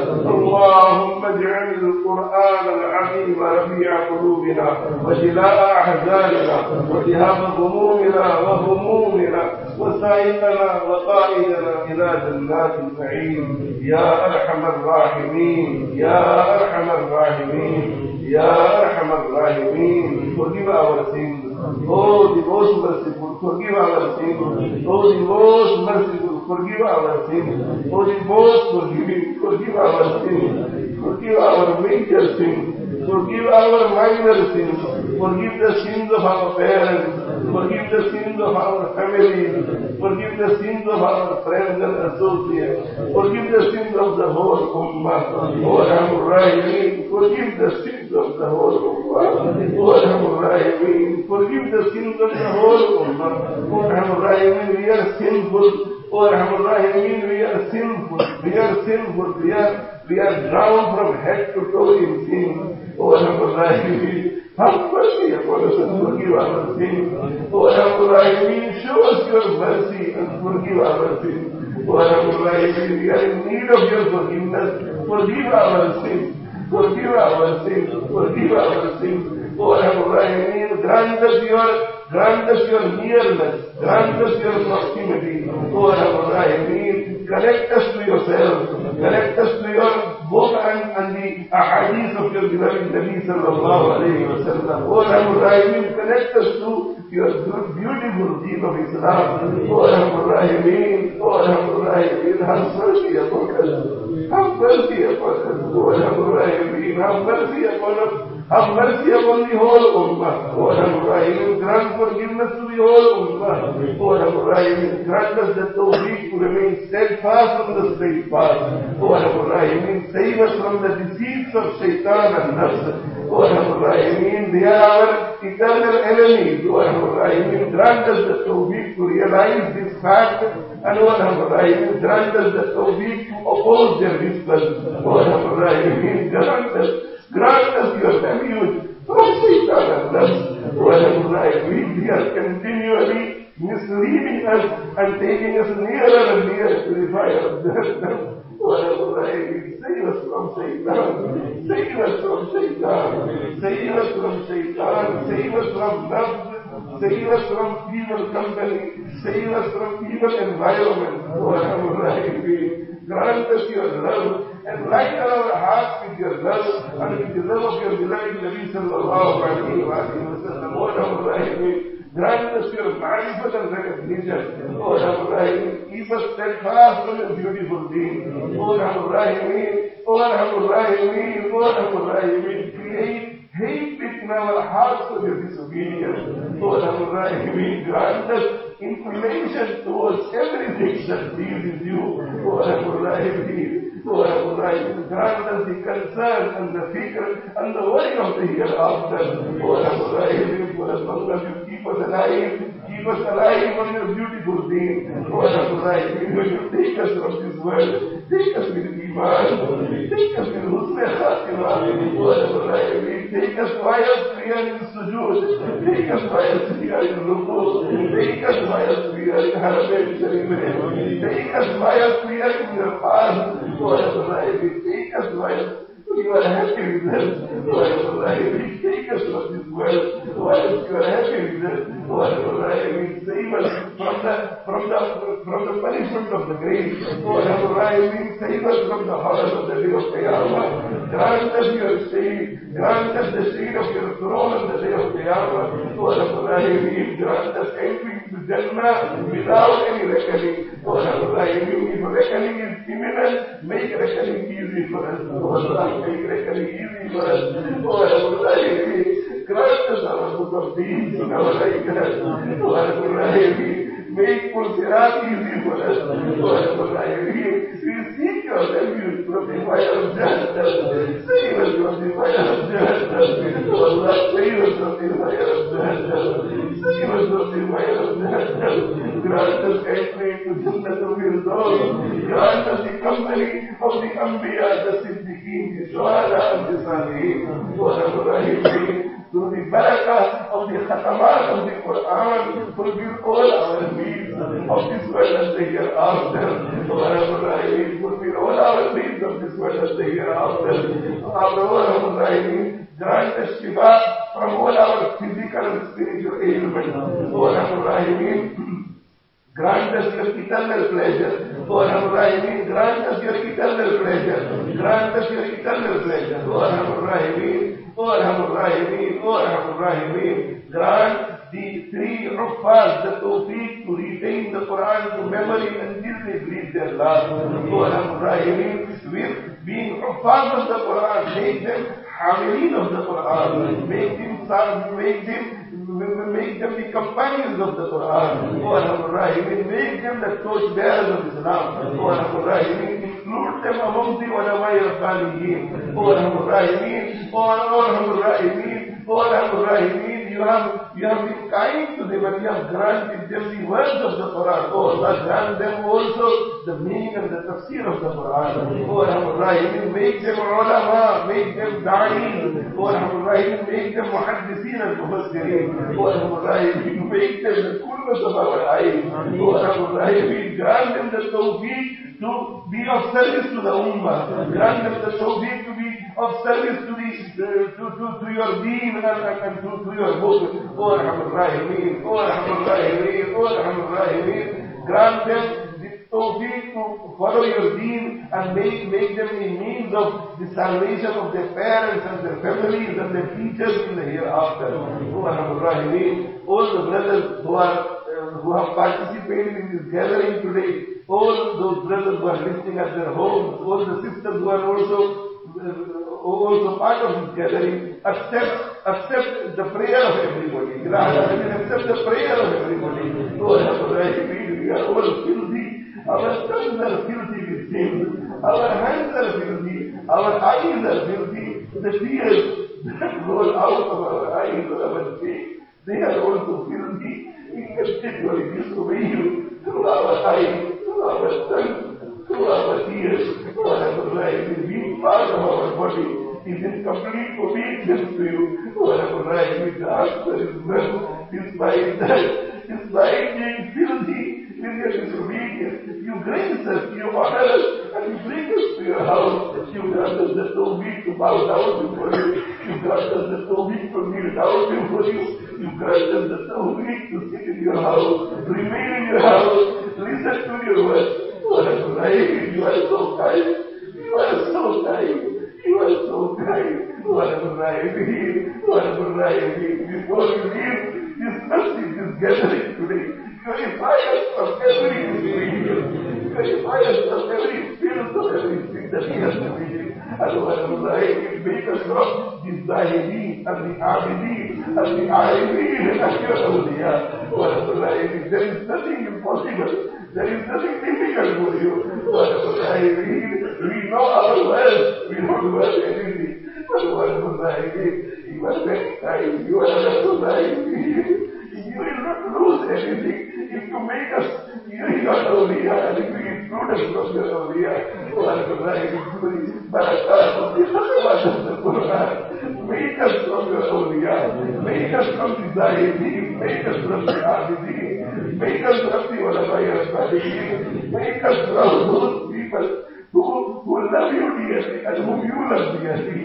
اللهم اجعل القرآن العظيم ربيع قلوبنا وجلاء أحزاننا وذهاب همومنا وهمومنا وسائقنا وقائدنا إلى جنات النعيم يا أرحم الراحمين يا أرحم الراحمين يا أرحم الراحمين. Forgive our sins. Oh, the most merciful, forgive our sins. Oh, the most merciful, forgive our sins. Oh, the most forgiving, forgive our sins. Forgive our major sins. Forgive our minor sins. Forgive the sins of our parents. Forgive the sins of our families. Forgive the sins of our friends and associates. Forgive the sins of the whole Ummah. Oh, Arhamur Rahimin, forgive the sins of the whole Ummah. Oh, Arhamur Rahimin, forgive the sins of the whole Ummah. Oh, Arhamur Rahimin, we are sinful. Oh, Arhamur Rahimin, we are sinful. We are sinful. We are drowned from head to toe in sin. Oh, Arhamur Rahimin, have mercy upon us and forgive our sins. Oh, Arhamur Rahimin, show us your mercy and forgive our sins. Oh, Arhamur Rahimin, we are in need of your forgiveness. Forgive our sins. Forgive our sins. Forgive our sins. Oh, Arhamur Rahimin, grant us your nearness. Grant us your proximity. Oh, Arhamur Rahimin, connect us to yourself. Connect us to your book and the ahadith of your beloved Nabi sallallahu alayhi wa sallam. Oh, Arhamur Rahimin, connect us to your beautiful deen of Islam. Oh, Arhamur Rahimin, oh, Arhamur Rahimin, have mercy upon us. Have mercy upon us. Oh, Arhamur Rahimin, have mercy upon us. Have mercy upon the whole Ummah. Oh, Arhamur Rahimin, grant forgiveness to the whole Ummah. Oh, Arhamur Rahimin, grant us the tawfiq to remain steadfast on the straight path. Oh, Arhamur Rahimin, save us from the deceits of shaitan and nafs. Oh, Arhamur Rahimin, they are our eternal enemies. Oh, Arhamur Rahimin, grant us the tawfiq to realize this fact. And oh, Arhamur Rahimin, grant us the tawfiq to oppose their whispers. Oh, Arhamur Rahimin, grant us your refuge from shaitan and nafs. Oh, Arhamur Rahimin, they are continually misleading us and taking us nearer and nearer to the fire of Jahannam. Oh, Arhamur Rahimin, save us from shaitan. Save us from shaitan. Save us from shaitan. Save us from nafs. Save us from evil company. Save us from evil environment. Oh, Arhamur Rahimin, grant us your love. Enlighten our hearts with your love and with the love of your beloved Nabi sallallahu alayhi wa sallam. Oh, Arhamur Rahimin, grant us your ma'rifat and recognition. Oh, Arhamur Rahimin, keep us steadfast on your beautiful deen. Oh, Arhamur Rahimin, oh, Arhamur Rahimin, oh, Arhamur Rahimin, create hate in our hearts for your disobedience. Oh, Arhamur Rahimin, grant us inclination towards everything that pleases you. Oh, Arhamur Rahimin, oh, Arhamur Rahimin, grant us the concern and the fikr and the worry of the hereafter. Oh, Arhamur Rahimin, for as long as you keep us alive on your beautiful deen. Oh, Arhamur Rahimin, when you take us from this world, take us with Iman, take us with Husn Khatimah. Oh, Arhamur Rahimin, take us while we are in sujood, take us while we are in ruku, take us while we are in Haramain Sharif, take us while we are in your path. Oh, Arhamur Rahimin, take us while You are happy with us. Take us from this world. You are happy with us. Save us from the punishment of the grave. Save us from the horrors of the day of Qiyamah. Grant us your shade. Grant us the shade of your throne on the day of Qiyamah. Grant us entry to Jannah without any reckoning. If reckoning is imminent, make reckoning easy for us. Make reckoning easy for us. Grant us our book of deeds in our life. Make Sirat easy for us. We seek your refuge from the fire of Jahannam. Save us from the fire of Jahannam. Save us from the fire of Jahannam. Save us from the fire of Jahannam. Grant us entry into Jannatul Firdaus. Grant us the company of the Anbiya, the Siddiqeen, the Shuhada, and the Salihin. Through the barakah of the khatamat of the Quran, fulfill all our needs of this world and the hereafter. Fulfill all our needs of this world and the hereafter. Grant us shifa from all our physical and spiritual ailments. Grant us your eternal pleasure. Grant us your eternal pleasure. Grant us your eternal pleasure. Grant the three Huffaz the tawfiq to retain the Quran to memory until they breathe their last. With being Huffaz of the Quran, make them Hamilin of the Quran. Make them the companions of the Quran. Make them the torchbearers of Islam. Include them among the ulama Rabbaniyin. You have been kind to them and you have granted them the words of the Quran. Oh Allah, grant them also the meaning and the tafsir of the Quran. Make them ulama, make them da'in. Make them muhaddithin and mufassirin. Make them the kurmas of our eyes. Grant them the tawfiq to be of service to the ummah. Grant them the tawfiq to be of service to your deen and to your book. Grant them the tawfiq to follow your deen and make them a means of the salvation of their parents and their families and their teachers in the hereafter. All the brothers who have participated in this gathering today, all those brothers who are listening at their homes, all the sisters who are also part of this gathering, accept the prayer of everybody. Accept the prayer of everybody. We are all filthy. Our tongues are filthy with sin. Our hands are filthy. Our eyes are filthy. The tears that roll out of our eyes or our cheeks, they are also filthy. We continually disobey you through our eyes, through our tongue, through our tears. Being part of our body is in complete obedience to you. The answer is no. Despite being filthy in your disobedience, you grace us, you honor us, and you bring us to your house. You grant us the tawfiq to bow down before you. You grant us the tawfiq to kneel down before you. You grant us the tawfiq to sit in your house, remain in your house, listen to your words. You are so kind. You are so kind. You are so kind. Before you leave this message, this gathering today, purify us from every disobedience. Purify us from every filth of everything that we have committed. Make us from the Zahideen and the Abideen and the Arimeen and your awliya. There is nothing impossible. There is nothing difficult for you. We know our words. We don't worth anything. You are very kind. You are you will not lose anything if you make us your awliya and if you include us from your awliya. Make us from your awliya. Make us from the Zahideen. Make us from the Abideen. Make us from the ulama. Make us from those people who love you dearly and whom you love dearly.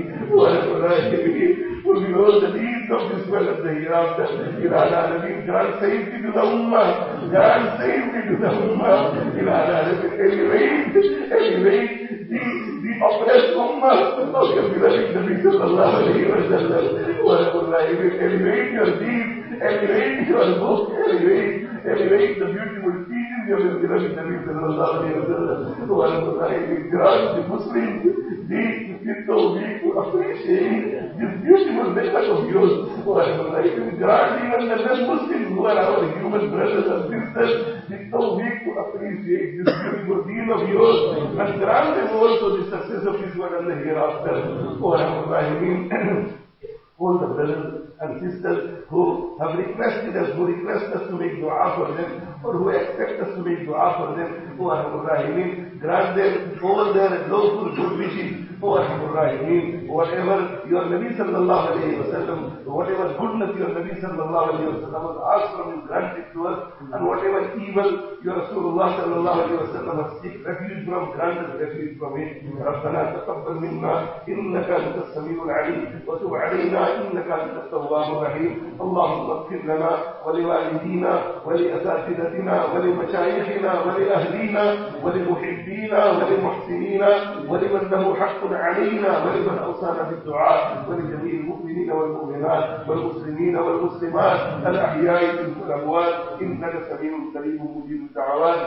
Fulfill the needs of this world and the hereafter. Ilana Alamin, grant safety to the Ummah. Grant safety to the Ummah. Ilana Alamin, elevate the oppressed Ummah of your beloved Nabi sallallahu alayhi wa sallam. Elevate your deeds, elevate your book, elevate the beautiful teachings of your beloved Nabi sallallahu alayhi wa sallam. Grant the Muslims the tawfiq to appreciate this beautiful method of yours. Grant even the non-Muslims who are our human brothers and sisters the tawfiq to appreciate this beautiful deed of yours, and grant them also the success of this world and the hereafter. All the brothers and sisters who have requested us, who request us to make dua for them, or who expect us to make dua for them, grant them all their lawful good wishes. Whatever your Nabi sallallahu alayhi wa sallam, whatever goodness your Nabi sallallahu alayhi wa sallam has asked from you, grant it to us, and whatever evil your Rasulullah sallallahu alayhi wa sallam has seek refuge from, grant us refuge from it. ربنا تقبل منا إنك أنت السميع العليم وتب علينا إنك أنت التواب الرحيم. اللهم اغفر لنا ولوالدينا ولأساتذتنا ولمشايخنا ولأهلينا ولمحبينا ولمحسنين ولمن له حق علينا ولمن أوصانا بالدعاء ولجميع المؤمنين والمؤمنات والمسلمين والمسلمات الأحياء منهم والأموات إنك سميع قريب مجيب الدعوات.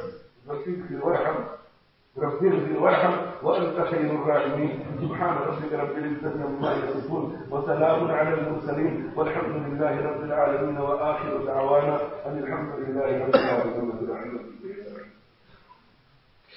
رب اغفر وارحم وأنت خير الراحمين. سبحان ربك رب العزة عما يصفون وسلام على المرسلين والحمد لله رب العالمين وآخر دعوانا أن الحمد لله رب العالمين.